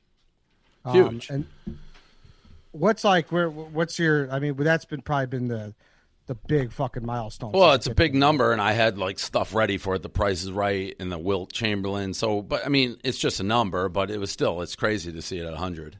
Um, Huge. And what's like, where, what's your, I mean, that's been probably been the the big fucking milestone. Well, it's a big number, and I had like stuff ready for it. The Price is Right and the Wilt Chamberlain. So, but I mean, it's just a number, but it was still, it's crazy to see it at one hundred.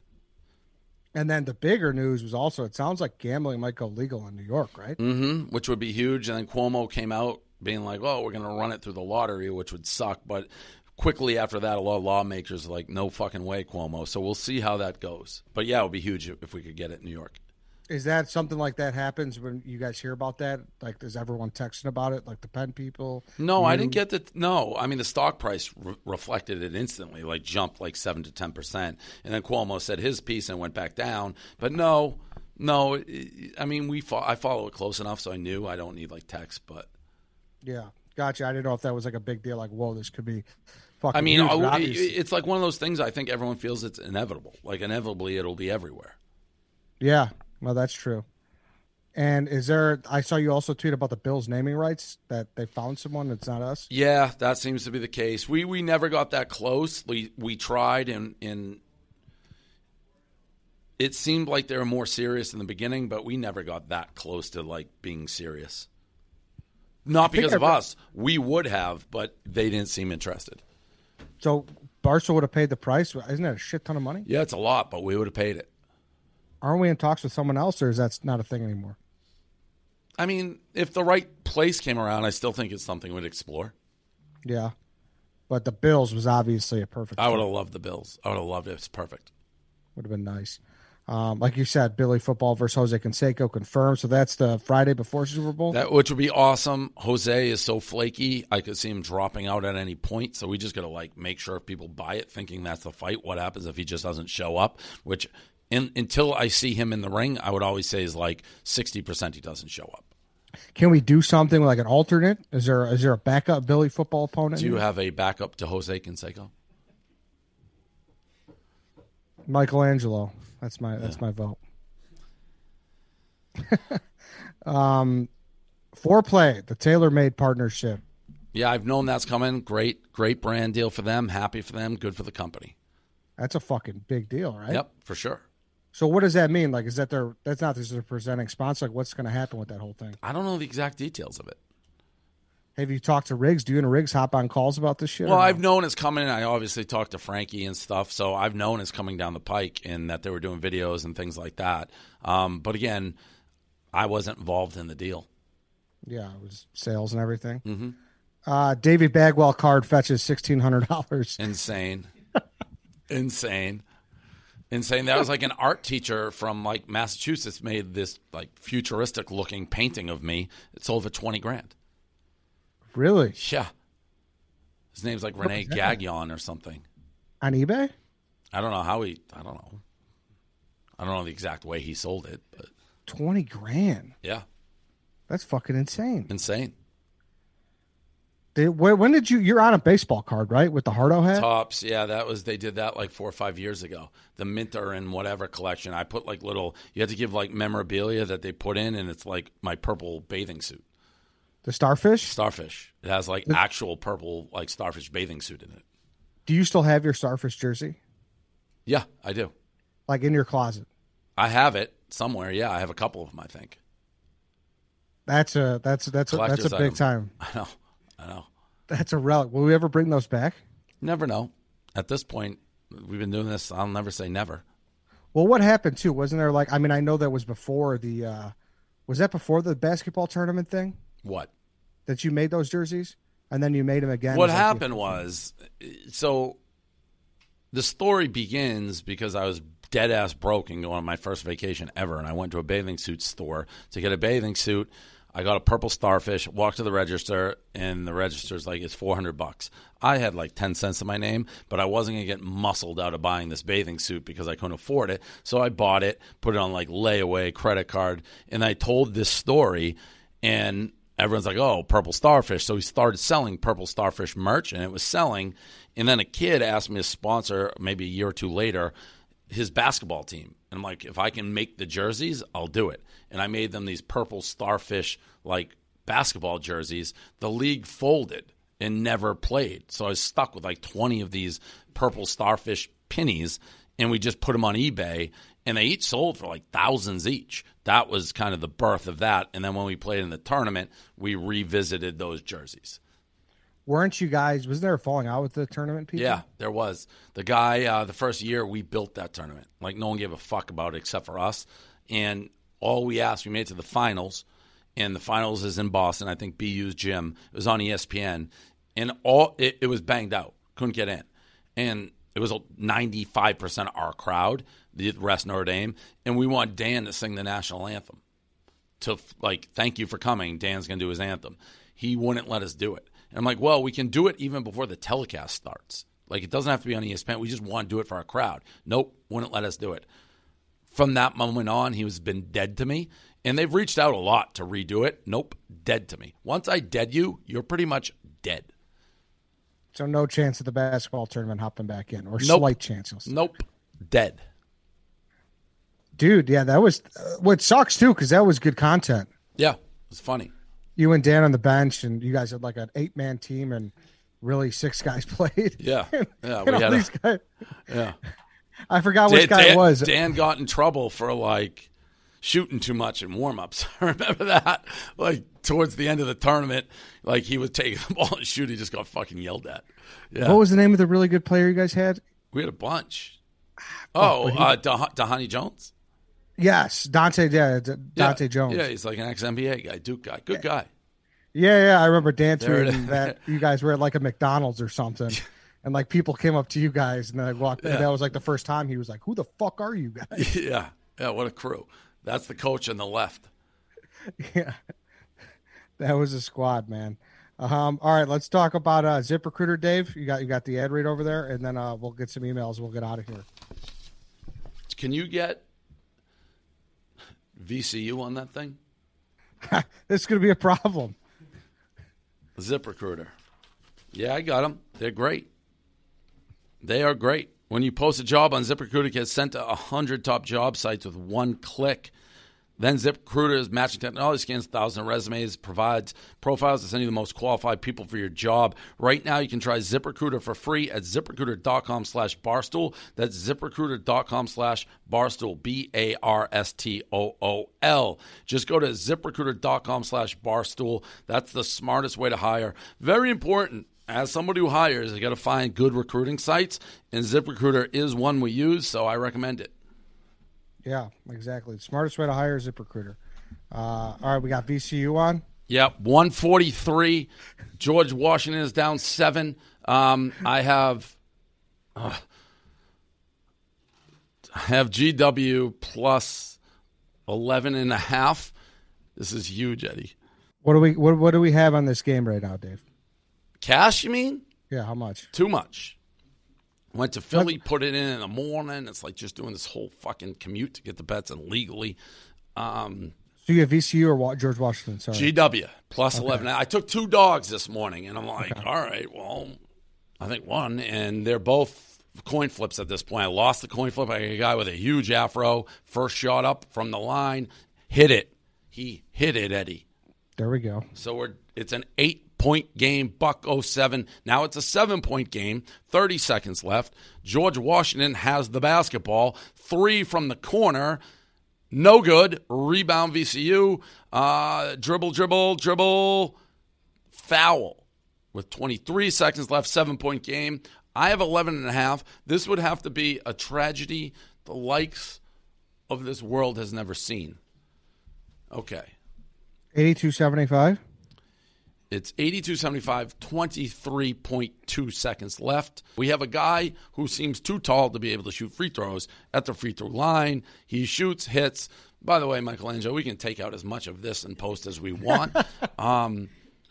And then the bigger news was also, it sounds like gambling might go legal in New York, right? Mm-hmm, which would be huge. And then Cuomo came out being like, oh, we're going to run it through the lottery, which would suck. But quickly after that, a lot of lawmakers were like, no fucking way, Cuomo. So we'll see how that goes. But yeah, it would be huge if we could get it in New York. Is that something like that happens when you guys hear about that? Like, is everyone texting about it? Like the Penn people? No, you? I didn't get that. No, I mean, the stock price re- reflected it instantly, like jumped like seven to ten percent. And then Cuomo said his piece and went back down. But no, no, I mean, we fo- I follow it close enough, so I knew I don't need like text, but. Yeah, gotcha. I didn't know if that was like a big deal. Like, whoa, this could be fucking I mean, huge, I- but it- obviously- it's like one of those things I think everyone feels it's inevitable. Like, inevitably, it'll be everywhere. yeah, well, that's true. And is there, I saw you also tweet about the Bills naming rights, that they found someone that's not us. Yeah, that seems to be the case. We we never got that close. We we tried, and, and it seemed like they were more serious in the beginning, but we never got that close to, like, being serious. Not think because I of read- us. We would have, but they didn't seem interested. So Barstool would have paid the price. Isn't that a shit ton of money? Yeah, it's a lot, but we would have paid it. Aren't we in talks with someone else, or is that not a thing anymore? I mean, if the right place came around, I still think it's something we'd explore. Yeah. But the Bills was obviously a perfect I would fit. have loved the Bills. I would have loved it. It's perfect. Would have been nice. Um, like you said, Billy football versus Jose Canseco confirmed. So that's the Friday before Super Bowl. That which would be awesome. Jose is so flaky. I could see him dropping out at any point. So we just got to like make sure if people buy it thinking that's the fight. What happens if he just doesn't show up? Which in, until I see him in the ring, I would always say is like sixty percent he doesn't show up. Can we do something like an alternate? Is there is there a backup Billy football opponent? Do you have a backup to Jose Canseco? Michelangelo. That's my that's my vote. um, Foreplay, the tailor-made partnership. Yeah, I've known that's coming. Great, great brand deal for them. Happy for them. Good for the company. That's a fucking big deal, right? Yep, for sure. So what does that mean? Like, is that their? That's not just their presenting sponsor. Like, what's going to happen with that whole thing? I don't know the exact details of it. Have you talked to Riggs? Do you and Riggs hop on calls about this shit? Well, or no? I've known it's coming. I obviously talked to Frankie and stuff, so I've known it's coming down the pike and that they were doing videos and things like that. Um, but again, I wasn't involved in the deal. Yeah, it was sales and everything. Mm-hmm. Uh, Davey Bagwell card fetches sixteen hundred dollars. Insane. Insane. Insane. That was like an art teacher from like Massachusetts made this like futuristic looking painting of me. It sold for twenty grand. Really? Yeah. His name's like Rene Gagnon or something. On eBay? I don't know how he, I don't know. I don't know the exact way he sold it, but twenty grand. yeah. That's fucking insane. Insane. Did, when, when did you, you're on a baseball card, right? With the Hardo hat? Tops, yeah, that was, they did that like four or five years ago. The Minter and whatever collection. I put like little, you had to give like memorabilia that they put in, and it's like my purple bathing suit. The Starfish? Starfish. It has like actual purple, like Starfish bathing suit in it. Do you still have your Starfish jersey? Yeah, I do. Like in your closet? I have it somewhere. Yeah, I have a couple of them, I think. That's a, that's, that's a, that's a Collector's big item. time. I know. I know. That's a relic. Will we ever bring those back? Never know. At this point, we've been doing this. I'll never say never. Well, what happened too? Wasn't there like, I mean, I know that was before the, uh, was that before the basketball tournament thing What? that you made those jerseys? And then you made them again? What as, like, happened was, so the story begins because I was dead ass broke and going on my first vacation ever, and I went to a bathing suit store to get a bathing suit. I got a purple Starfish, walked to the register, and the register's like, it's four hundred bucks. I had like ten cents in my name, but I wasn't going to get muscled out of buying this bathing suit because I couldn't afford it. So I bought it, put it on like layaway, credit card, and I told this story, and everyone's like, oh, purple Starfish. So he started selling purple Starfish merch, and it was selling. And then a kid asked me to sponsor, maybe a year or two later, his basketball team. And I'm like, if I can make the jerseys, I'll do it. And I made them these purple Starfish, like, basketball jerseys. The league folded and never played. So I was stuck with like twenty of these purple Starfish pennies, and we just put them on eBay, and they each sold for like thousands each. That was kind of the birth of that. And then when we played in the tournament, we revisited those jerseys. Weren't you guys, was there a falling out with the tournament people? Yeah, there was. The guy, uh, the first year, we built that tournament. Like, no one gave a fuck about it except for us. And all we asked, we made it to the finals, and the finals is in Boston. I think B U's gym. It was on E S P N. And all it, it was banged out. Couldn't get in. And it was ninety-five percent of our crowd, the rest Notre Dame. And we want Dan to sing the national anthem. To, like, thank you for coming. Dan's going to do his anthem. He wouldn't let us do it. And I'm like, well, we can do it even before the telecast starts. Like, it doesn't have to be on E S P N. We just want to do it for our crowd. Nope, wouldn't let us do it. From that moment on, he was been dead to me. And they've reached out a lot to redo it. Nope, dead to me. Once I dead you, you're pretty much dead. So no chance of the basketball tournament hopping back in, or Nope. slight chances. Nope, dead. Dude, yeah, that was uh, what sucks too, because that was good content. Yeah, it was funny. You and Dan on the bench, and you guys had like an eight man team, and really six guys played. Yeah, and, yeah, and we all had these a, guys, yeah. I forgot which Dan, guy Dan, it was. Dan got in trouble for like shooting too much in warm-ups. I remember that. Like towards the end of the tournament, like he was taking the ball and shoot. He just got fucking yelled at. Yeah. What was the name of the really good player you guys had? We had a bunch. Oh, he- uh, Dah- Dahani Jones. Yes, Dante. Yeah, D- Dante yeah. Jones. Yeah, he's like an ex-N B A guy, Duke guy. Good guy. Yeah, yeah, I remember Dan There it tweeting is. that you guys were at like a McDonald's or something, and like people came up to you guys, and they walked. Yeah. And that was like the first time he was like, "Who the fuck are you guys?" Yeah, yeah. What a crew. That's the coach on the left. Yeah, that was a squad, man. Um, all right, let's talk about uh, ZipRecruiter, Dave. You got you got the ad read over there, and then uh, we'll get some emails. We'll get out of here. Can you get V C U on that thing? This is going to be a problem. ZipRecruiter. Yeah, I got them. They're great. They are great. When you post a job on ZipRecruiter, it gets sent to one hundred top job sites with one click. Then ZipRecruiter's matching technology scans thousands of resumes, provides profiles to send you the most qualified people for your job. Right now, you can try ZipRecruiter for free at ZipRecruiter.com slash Barstool. That's ZipRecruiter.com slash Barstool, B A R S T O O L. Just go to ZipRecruiter.com slash Barstool. That's the smartest way to hire. Very important. As somebody who hires, you got to find good recruiting sites, and ZipRecruiter is one we use, so I recommend it. Yeah, exactly. Smartest way to hire is ZipRecruiter. Uh, all right, we got V C U on. Yep, one forty-three. George Washington is down seven. Um, I have uh, I have G W plus eleven and a half. This is huge, Eddie. What do we what what do we have on this game right now, Dave? Cash, you mean? Yeah, how much? Too much. Went to Philly, put it in in the morning. It's like just doing this whole fucking commute to get the bets in legally. Um, So you have V C U or Wa- George Washington? Sorry. G W plus Okay. eleven. I took two dogs this morning, and I'm like, all right, well, I think one, and they're both coin flips at this point. I lost the coin flip. I got a guy with a huge afro, first shot up from the line, hit it. He hit it, Eddie. There we go. So we're it's an eight-point game, Buck oh seven. Now it's a seven-point game, thirty seconds left. George Washington has the basketball, three from the corner. No good. Rebound V C U. Uh, dribble, dribble, dribble. Foul. With twenty-three seconds left, seven-point game. I have eleven and a half. This would have to be a tragedy the likes of this world has never seen. Okay. eighty-two seventy-five. It's eighty-two seventy-five, twenty-three point two seconds left. We have a guy who seems too tall to be able to shoot free throws at the free throw line. He shoots, hits. By the way, Michelangelo, we can take out as much of this in post as we want. um,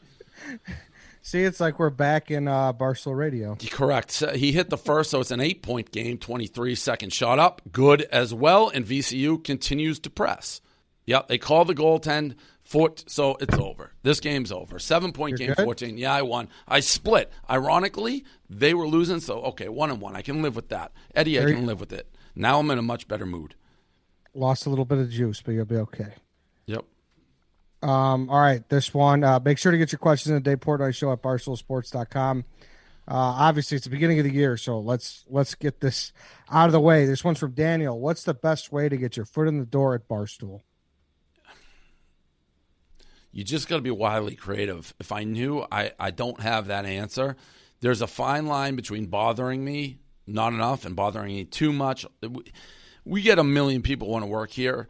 See, it's like we're back in uh, Barstool Radio. correct. So he hit the first, so it's an eight-point game, twenty-three second shot up. Good as well, and V C U continues to press. Yep, they call the goaltend. Foot, so it's over. This game's over. Seven-point game, good? fourteen. Yeah, I won. I split. Ironically, they were losing, so okay, one and one. I can live with that. Eddie, I There can you- live with it. Now I'm in a much better mood. Lost a little bit of juice, but you'll be okay. Yep. Um, all right, this one. Uh, make sure to get your questions in the Dave Portnoy Show at barstool sports dot com. Uh, obviously, it's the beginning of the year, so let's let's get this out of the way. This one's from Daniel. What's the best way to get your foot in the door at Barstool? You just got to be wildly creative. If I knew I, I don't have that answer, there's a fine line between bothering me not enough and bothering me too much. We get a million people want to work here.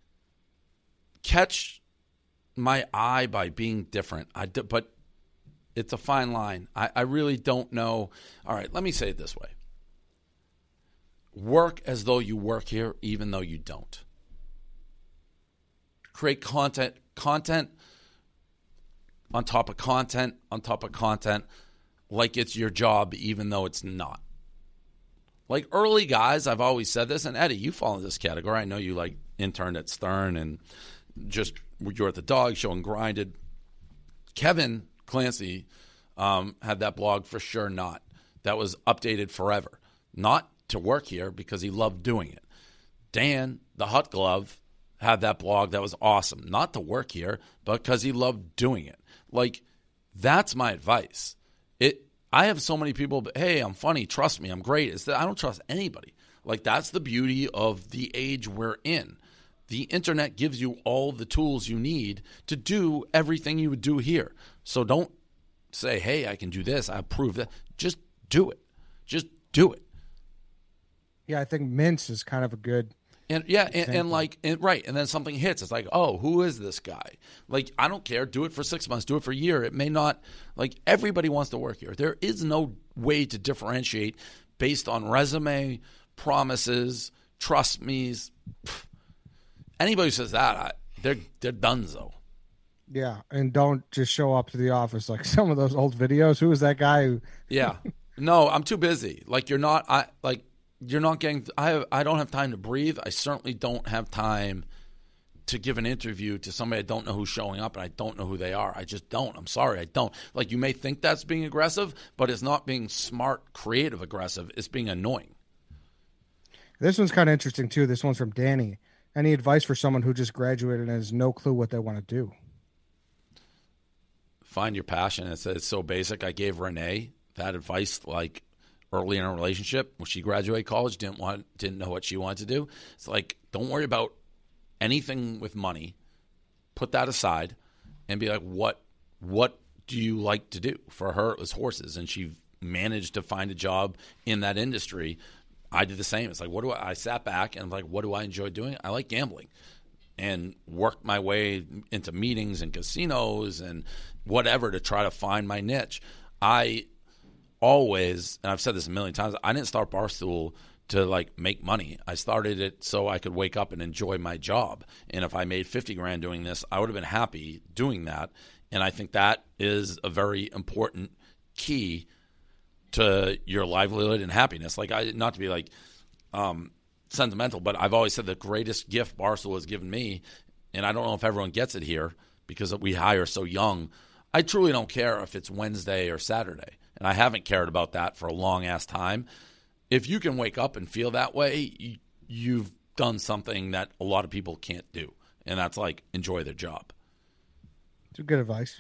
Catch my eye by being different. I do, but it's a fine line. I, I really don't know. All right, let me say it this way. Work as though you work here, even though you don't. Create content, content on top of content, on top of content, like it's your job, even though it's not. Like early guys, I've always said this, and Eddie, you fall in this category. I know you like interned at Stern and just you're at the Dog Show and grinded. Kevin Clancy um, had that blog for sure not. That was updated forever. Not to work here because he loved doing it. Dan, the Hut Glove, had that blog that was awesome. Not to work here, but because he loved doing it. Like, that's my advice. It. I have so many people, but, hey, I'm funny, trust me, I'm great. It's that I don't trust anybody. Like, that's the beauty of the age we're in. The internet gives you all the tools you need to do everything you would do here. So don't say, hey, I can do this, I prove that. Just do it. Just do it. Yeah, I think Mince is kind of a good. And yeah, and, and like, and, right, and then something hits. It's like, oh, who is this guy? Like, I don't care. Do it for six months. Do it for a year. It may not, like, everybody wants to work here. There is no way to differentiate based on resume, promises, trust me's. Pff. Anybody who says that, I, they're they're donezo. Yeah, and don't just show up to the office like some of those old videos. Who was that guy who? Yeah, no, I'm too busy. Like, you're not. I like. You're not getting. I have, I don't have time to breathe. I certainly don't have time to give an interview to somebody I don't know who's showing up and I don't know who they are. I just don't. I'm sorry, I don't. Like, you may think that's being aggressive, but it's not being smart, creative aggressive. It's being annoying. This one's kind of interesting too. This one's from Danny. Any advice for someone who just graduated and has no clue what they want to do? Find your passion. It's, it's so basic. I gave Renee that advice like early in a relationship when she graduated college, didn't want, didn't know what she wanted to do. It's like, don't worry about anything with money. Put that aside and be like, what, what do you like to do? For her, it was horses, and she managed to find a job in that industry. I did the same. It's like, what do I, I sat back and I'm like, what do I enjoy doing? I like gambling. and worked my way into meetings and casinos and whatever to try to find my niche. I always, and I've said this a million times, I didn't start Barstool to like make money. I started it so I could wake up and enjoy my job. And if I made fifty grand doing this, I would have been happy doing that. And I think that is a very important key to your livelihood and happiness. Like, I, not to be like um, sentimental, but I've always said the greatest gift Barstool has given me, and I don't know if everyone gets it here because we hire so young. I truly don't care if it's Wednesday or Saturday, and I haven't cared about that for a long ass time. If you can wake up and feel that way, you, you've done something that a lot of people can't do, and that's like enjoy their job. It's good advice.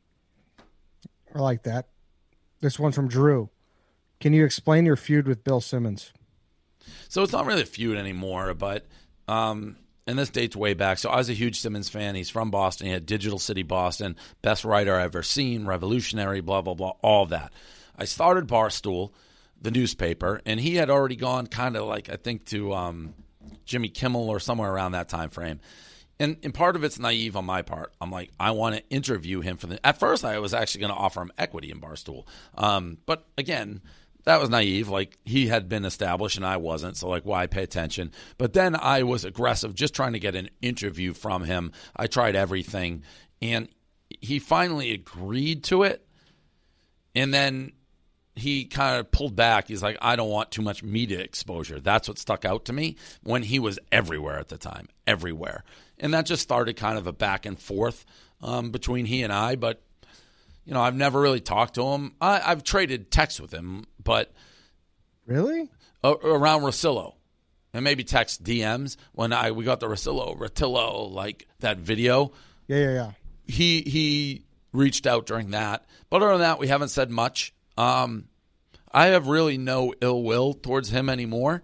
I like that. This one's from Drew. Can you explain your feud with Bill Simmons? So it's not really a feud anymore, but um, and this dates way back. So I was a huge Simmons fan. He's from Boston. He had Digital City Boston, best writer I've ever seen, revolutionary, blah, blah, blah, all of that. I started Barstool, the newspaper, and he had already gone kind of like, I think, to um, Jimmy Kimmel or somewhere around that time frame. And, and part of it's naive on my part. I'm like, I want to interview him for the. At first, I was actually going to offer him equity in Barstool. Um, but again, that was naive. Like, he had been established and I wasn't. So, like, why pay attention? But then I was aggressive, just trying to get an interview from him. I tried everything. And he finally agreed to it. And then he kind of pulled back. He's like, I don't want too much media exposure. That's what stuck out to me when he was everywhere at the time, everywhere. And that just started kind of a back and forth um, between he and I. But, you know, I've never really talked to him. I, I've traded texts with him, but. Really? Uh, around Rosillo. And maybe text D Ms. When I we got the Rosillo, Rotillo, like that video. Yeah, yeah, yeah. He, he reached out during that. But other than that, we haven't said much. Um, I have really no ill will towards him anymore.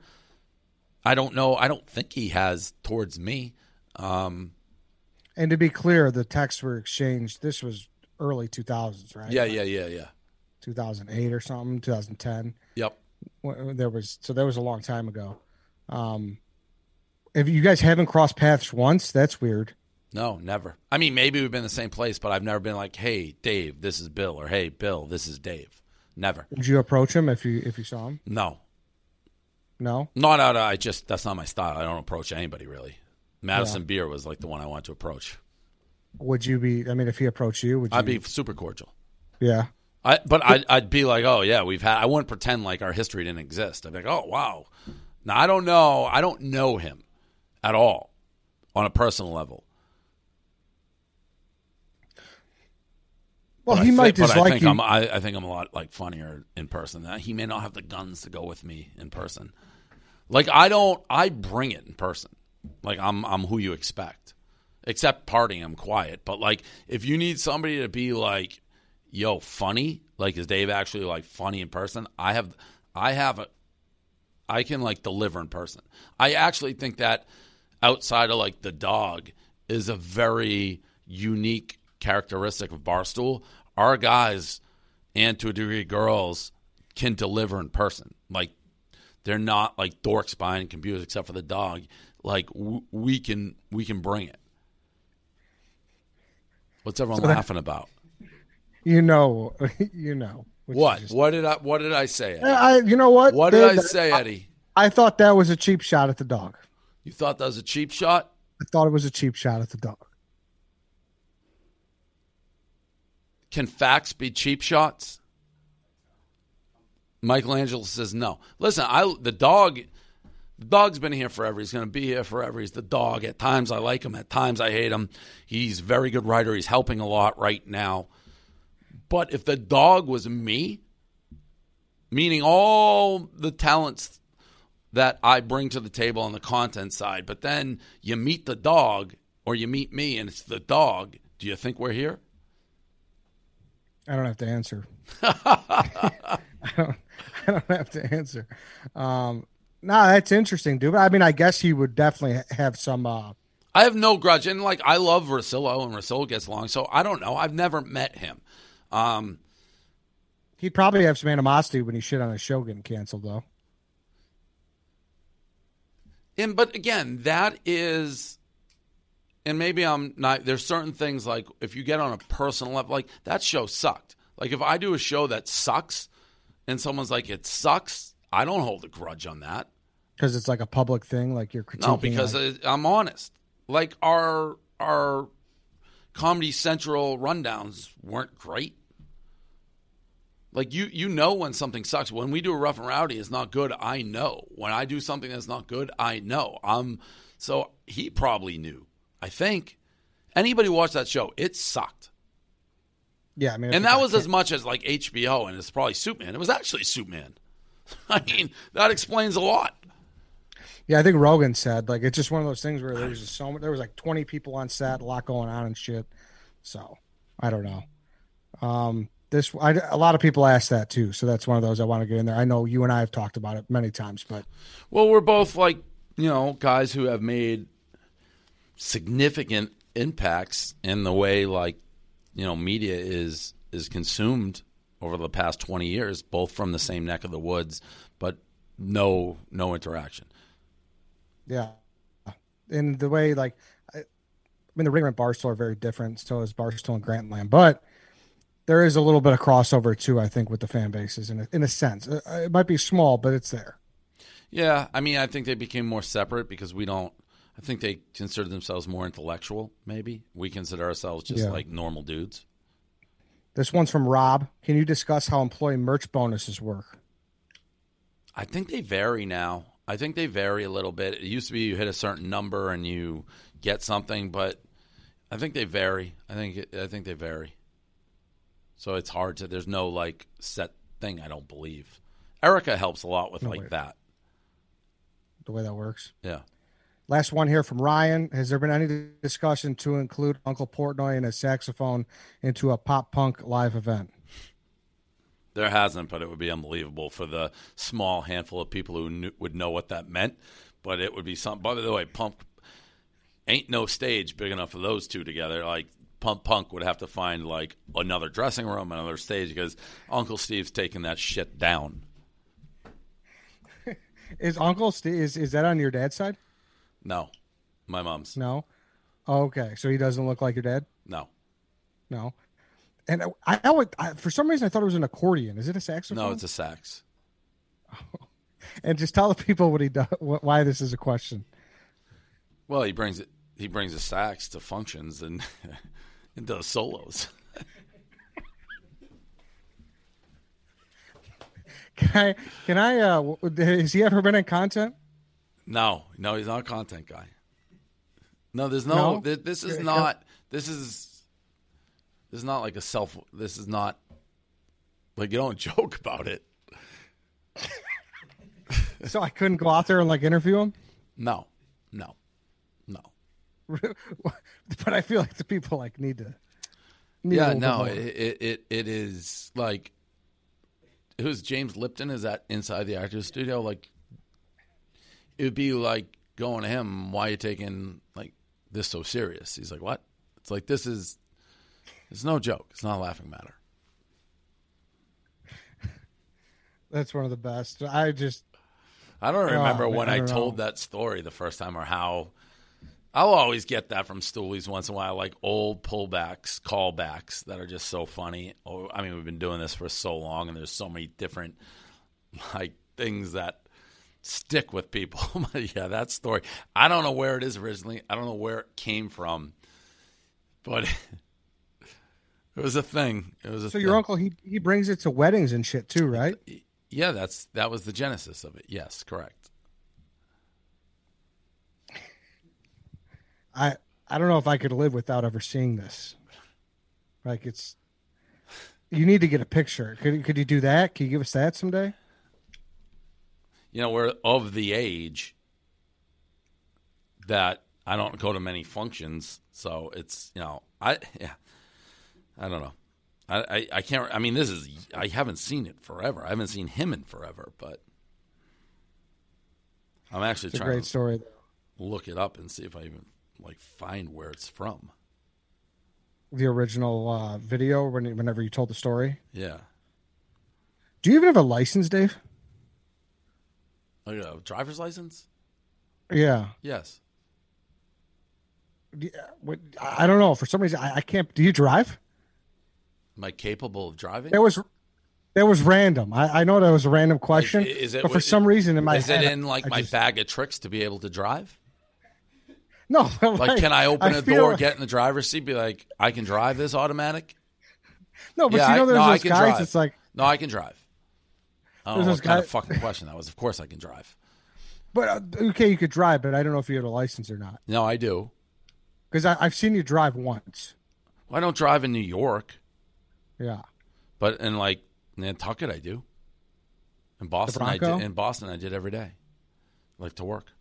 I don't know. I don't think he has towards me. Um, and to be clear, the texts were exchanged. This was early two thousands, right? Yeah, yeah, yeah, yeah. two thousand eight or something, two thousand ten. Yep. There was so that was a long time ago. Um, if you guys haven't crossed paths once, that's weird. No, never. I mean, maybe we've been in the same place, but I've never been like, "Hey, Dave, this is Bill," or "Hey, Bill, this is Dave." Never. Would you approach him if you if you saw him? No. No? Not out of, I just, that's not my style. I don't approach anybody, really. Madison Yeah. Beer was like the one I wanted to approach. Would you be, I mean, if he approached you, would you? I'd be super cordial. Yeah. I, but I'd, I'd be like, oh, yeah, we've had, I wouldn't pretend like our history didn't exist. I'd be like, oh, wow. Now, I don't know, I don't know him at all on a personal level. Well, But he I might think, but I dislike think you. I'm, I, I think I'm a lot like funnier in person. He may not have the guns to go with me in person. Like I don't, I bring it in person. Like I'm, I'm who you expect. Except partying, I'm quiet. But like, if you need somebody to be like, yo, funny, like is Dave actually like funny in person? I have, I have a, I can like deliver in person. I actually think that outside of like the dog is a very unique characteristic of Barstool. Our guys, and to a degree girls, can deliver in person. Like they're not like dorks behind computers, except for the dog. Like w- we can we can bring it. What's everyone So that- laughing about? You know, you know. which is What? just- What did I What did I say, Eddie? I, you know what? What did Dave, I say, Eddie? I thought that was a cheap shot at the dog. You thought that was a cheap shot? I thought it was a cheap shot at the dog. Can facts be cheap shots? Michelangelo says no. Listen, I the dog, the dog's been here forever. He's going to be here forever. He's the dog. At times I like him. At times I hate him. He's a very good writer. He's helping a lot right now. But if the dog was me, meaning all the talents that I bring to the table on the content side, but then you meet the dog or you meet me and it's the dog, do you think we're here? I don't have to answer. I, don't, I don't have to answer. Um, no, that's interesting, dude. I mean, I guess he would definitely have some. Uh, I have no grudge. And, like, I love Rosillo, and Rosillo gets along. So, I don't know. I've never met him. Um, he'd probably have some animosity when he shit on his show getting canceled, though. and But, again, that is and maybe I'm not. There's certain things like if you get on a personal level, like that show sucked. Like if I do a show that sucks, and someone's like it sucks, I don't hold a grudge on that because it's like a public thing. Like you're critiquing. No, because like... I'm honest. Like our our Comedy Central rundowns weren't great. Like you, you know when something sucks. When we do a Rough and Rowdy, it's not good. I know. When I do something that's not good, I know. Um, so he probably knew. I think anybody who watched that show, it sucked. Yeah, I mean, and that was as much as like H B O, and it's probably Superman. It was actually Superman. I mean, that explains a lot. Yeah, I think Rogan said like it's just one of those things where there was just so there was like twenty people on set, a lot going on and shit. So I don't know. Um, this I, a lot of people ask that too, so that's one of those I want to get in there. I know you and I have talked about it many times, but well, we're both like you know guys who have made significant impacts in the way like you know media is is consumed over the past twenty years, both from the same neck of the woods, but no no interaction. Yeah, and the way like I, I mean the Ringer and Barstool are very different. So is Barstool and Grantland, but there is a little bit of crossover too. I think with the fan bases in a, in a sense, it might be small, but it's there. Yeah, I mean, I think they became more separate because we don't. I think they consider themselves more intellectual. Maybe we consider ourselves just yeah. like normal dudes. This one's from Rob. Can you discuss how employee merch bonuses work? I think they vary now. I think they vary a little bit. It used to be you hit a certain number and you get something, but I think they vary. I think I think they vary. So it's hard to. There's no like set thing. I don't believe. Erica helps a lot with no like way. that. The way that works. Yeah. Last one here from Ryan. Has there been any discussion to include Uncle Portnoy and his saxophone into a pop punk live event? There hasn't, but it would be unbelievable for the small handful of people who knew, would know what that meant. But it would be something. By the way, Punk ain't no stage big enough for those two together. Like Pump Punk would have to find like another dressing room, another stage because Uncle Steve's taking that shit down. Is Uncle Steve is is that on your dad's side? No, my mom's. No. Oh, okay, so he doesn't look like your dad. No. No. And I, I would, I, for some reason, I thought it was an accordion. Is it a saxophone? No, it's a sax. Oh. And just tell the people what he does, why this is a question. Well, he brings it. He brings a sax to functions and and does solos. Can I? Can I? Uh, has he ever been in content? No, no, he's not a content guy. No, there's no. no? Th- this is not. This is. This is not like a self. This is not like you don't joke about it. So I couldn't go out there and like interview him. No, no, no. But I feel like the people like need to. Need yeah, no. It, it it it is like. Who's James Lipton? Is that inside the actor's studio? Like, it would be like going to him. Why are you taking like this so serious? He's like, what? It's like this is. It's no joke. It's not a laughing matter. That's one of the best. I just. I don't remember oh, when I, I, I told know. that story the first time or how. I'll always get that from Stoolies once in a while, like old pullbacks, callbacks that are just so funny. Oh, I mean, we've been doing this for so long, and there's so many different like things that stick with people. Yeah, that story. I don't know where it is originally. I don't know where it came from, but it was a thing. It was a so thing. Your uncle he he brings it to weddings and shit too, right? Yeah, that's that was the genesis of it. Yes, correct. I I don't know if I could live without ever seeing this. Like it's, you need to get a picture. Could could you do that? Can you give us that someday? You know, we're of the age that I don't go to many functions, so it's you know I yeah I don't know I I, I can't I mean this is I haven't seen it forever. I haven't seen him in forever, but I'm actually it's trying a great to story. Look it up and see if I even. Like find where it's from. The original uh, video when whenever you told the story. Yeah. Do you even have a license, Dave? Like a driver's license? Yeah. Yes. Yeah, what, I don't know. For some reason, I, I can't. Do you drive? Am I capable of driving? That was that was random. I, I know that was a random question, Like, is it, but for some reason in my is head, it in like I my just, bag of tricks to be able to drive? No, Like, can I open I a feel door, like- get in the driver's seat, be like, I can drive this automatic? No, but yeah, you know, I, there's no, I those can guys. drive. It's like, no, I can drive. I don't There's know those what kind of guys- fucking question that was. Of course, I can drive. but uh, okay, you could drive, but I don't know if you have a license or not No, I do. because I've seen you drive once. Well, I don't drive in New York, Yeah, but in like Nantucket, I do. In Boston, I Bronco? did. In Boston, I did every day, like to work.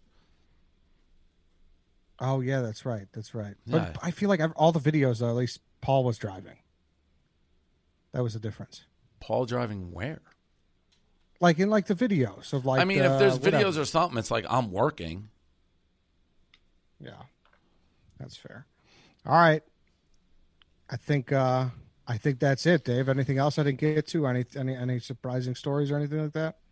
oh yeah, that's right, that's right. Yeah. But I feel like I've, all the videos, though, at least Paul was driving. That was the difference. Paul driving where? Like in like the videos of like. I mean, uh, if there's whatever. videos or something, it's like I'm working. Yeah, that's fair. All right, I think uh I think that's it, Dave. Anything else I didn't get to? Any any any surprising stories or anything like that?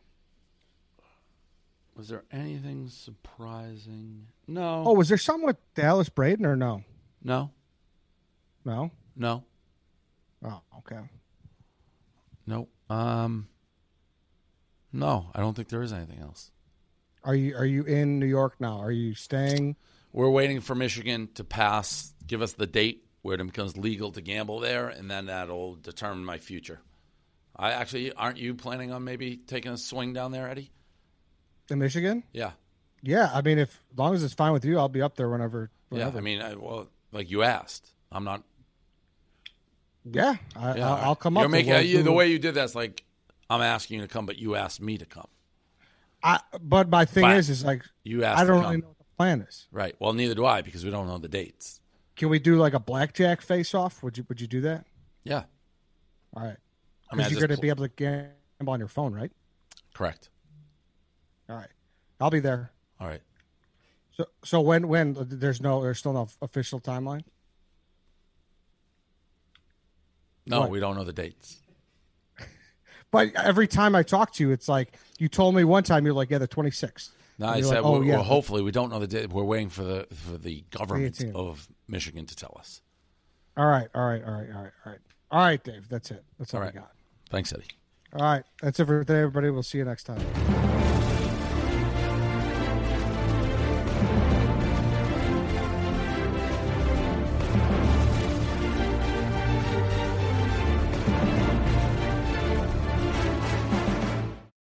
Was there anything surprising? No. Oh, was there something with Dallas Braden or no? no, No. no, Oh, okay. no. Um, no, I don't think there is anything else. Are you are you in New York now? Are you staying? We're waiting for Michigan to pass, give us the date where it becomes legal to gamble there, and then that'll determine my future. I actually, aren't you planning on maybe taking a swing down there, Eddie? In Michigan? Yeah. Yeah, I mean, if as long as it's fine with you, I'll be up there whenever. whenever. Yeah, I mean, I, well, like you asked, I'm not. yeah, I, Yeah, I'll, I'll come You're up. making We'll you, do- the way you did that's like I'm asking you to come, but you asked me to come. I, but my thing But is, is like You asked. I don't to come. really know what the plan is. Right. Well, neither do I because we don't know the dates. Can we do like a blackjack face off? Would you Would you do that? Yeah. All right, I mean, I because you're just going to pl- be able to gamble on your phone, right? Correct. All right, I'll be there. All right. So, so when when there's no there's still no official timeline. No, What? we don't know the dates. But every time I talk to you, it's like you told me one time you're like, yeah, the twenty-sixth. No, And I you're said, like, oh, well, yeah, well, hopefully we don't know the date. We're waiting for the for the government eighteenth. of Michigan to tell us. All right, all right, all right, all right, all right, all right, Dave. That's it. That's all, All I right. got. Thanks, Eddie. All right, that's it for today, everybody. We'll see you next time.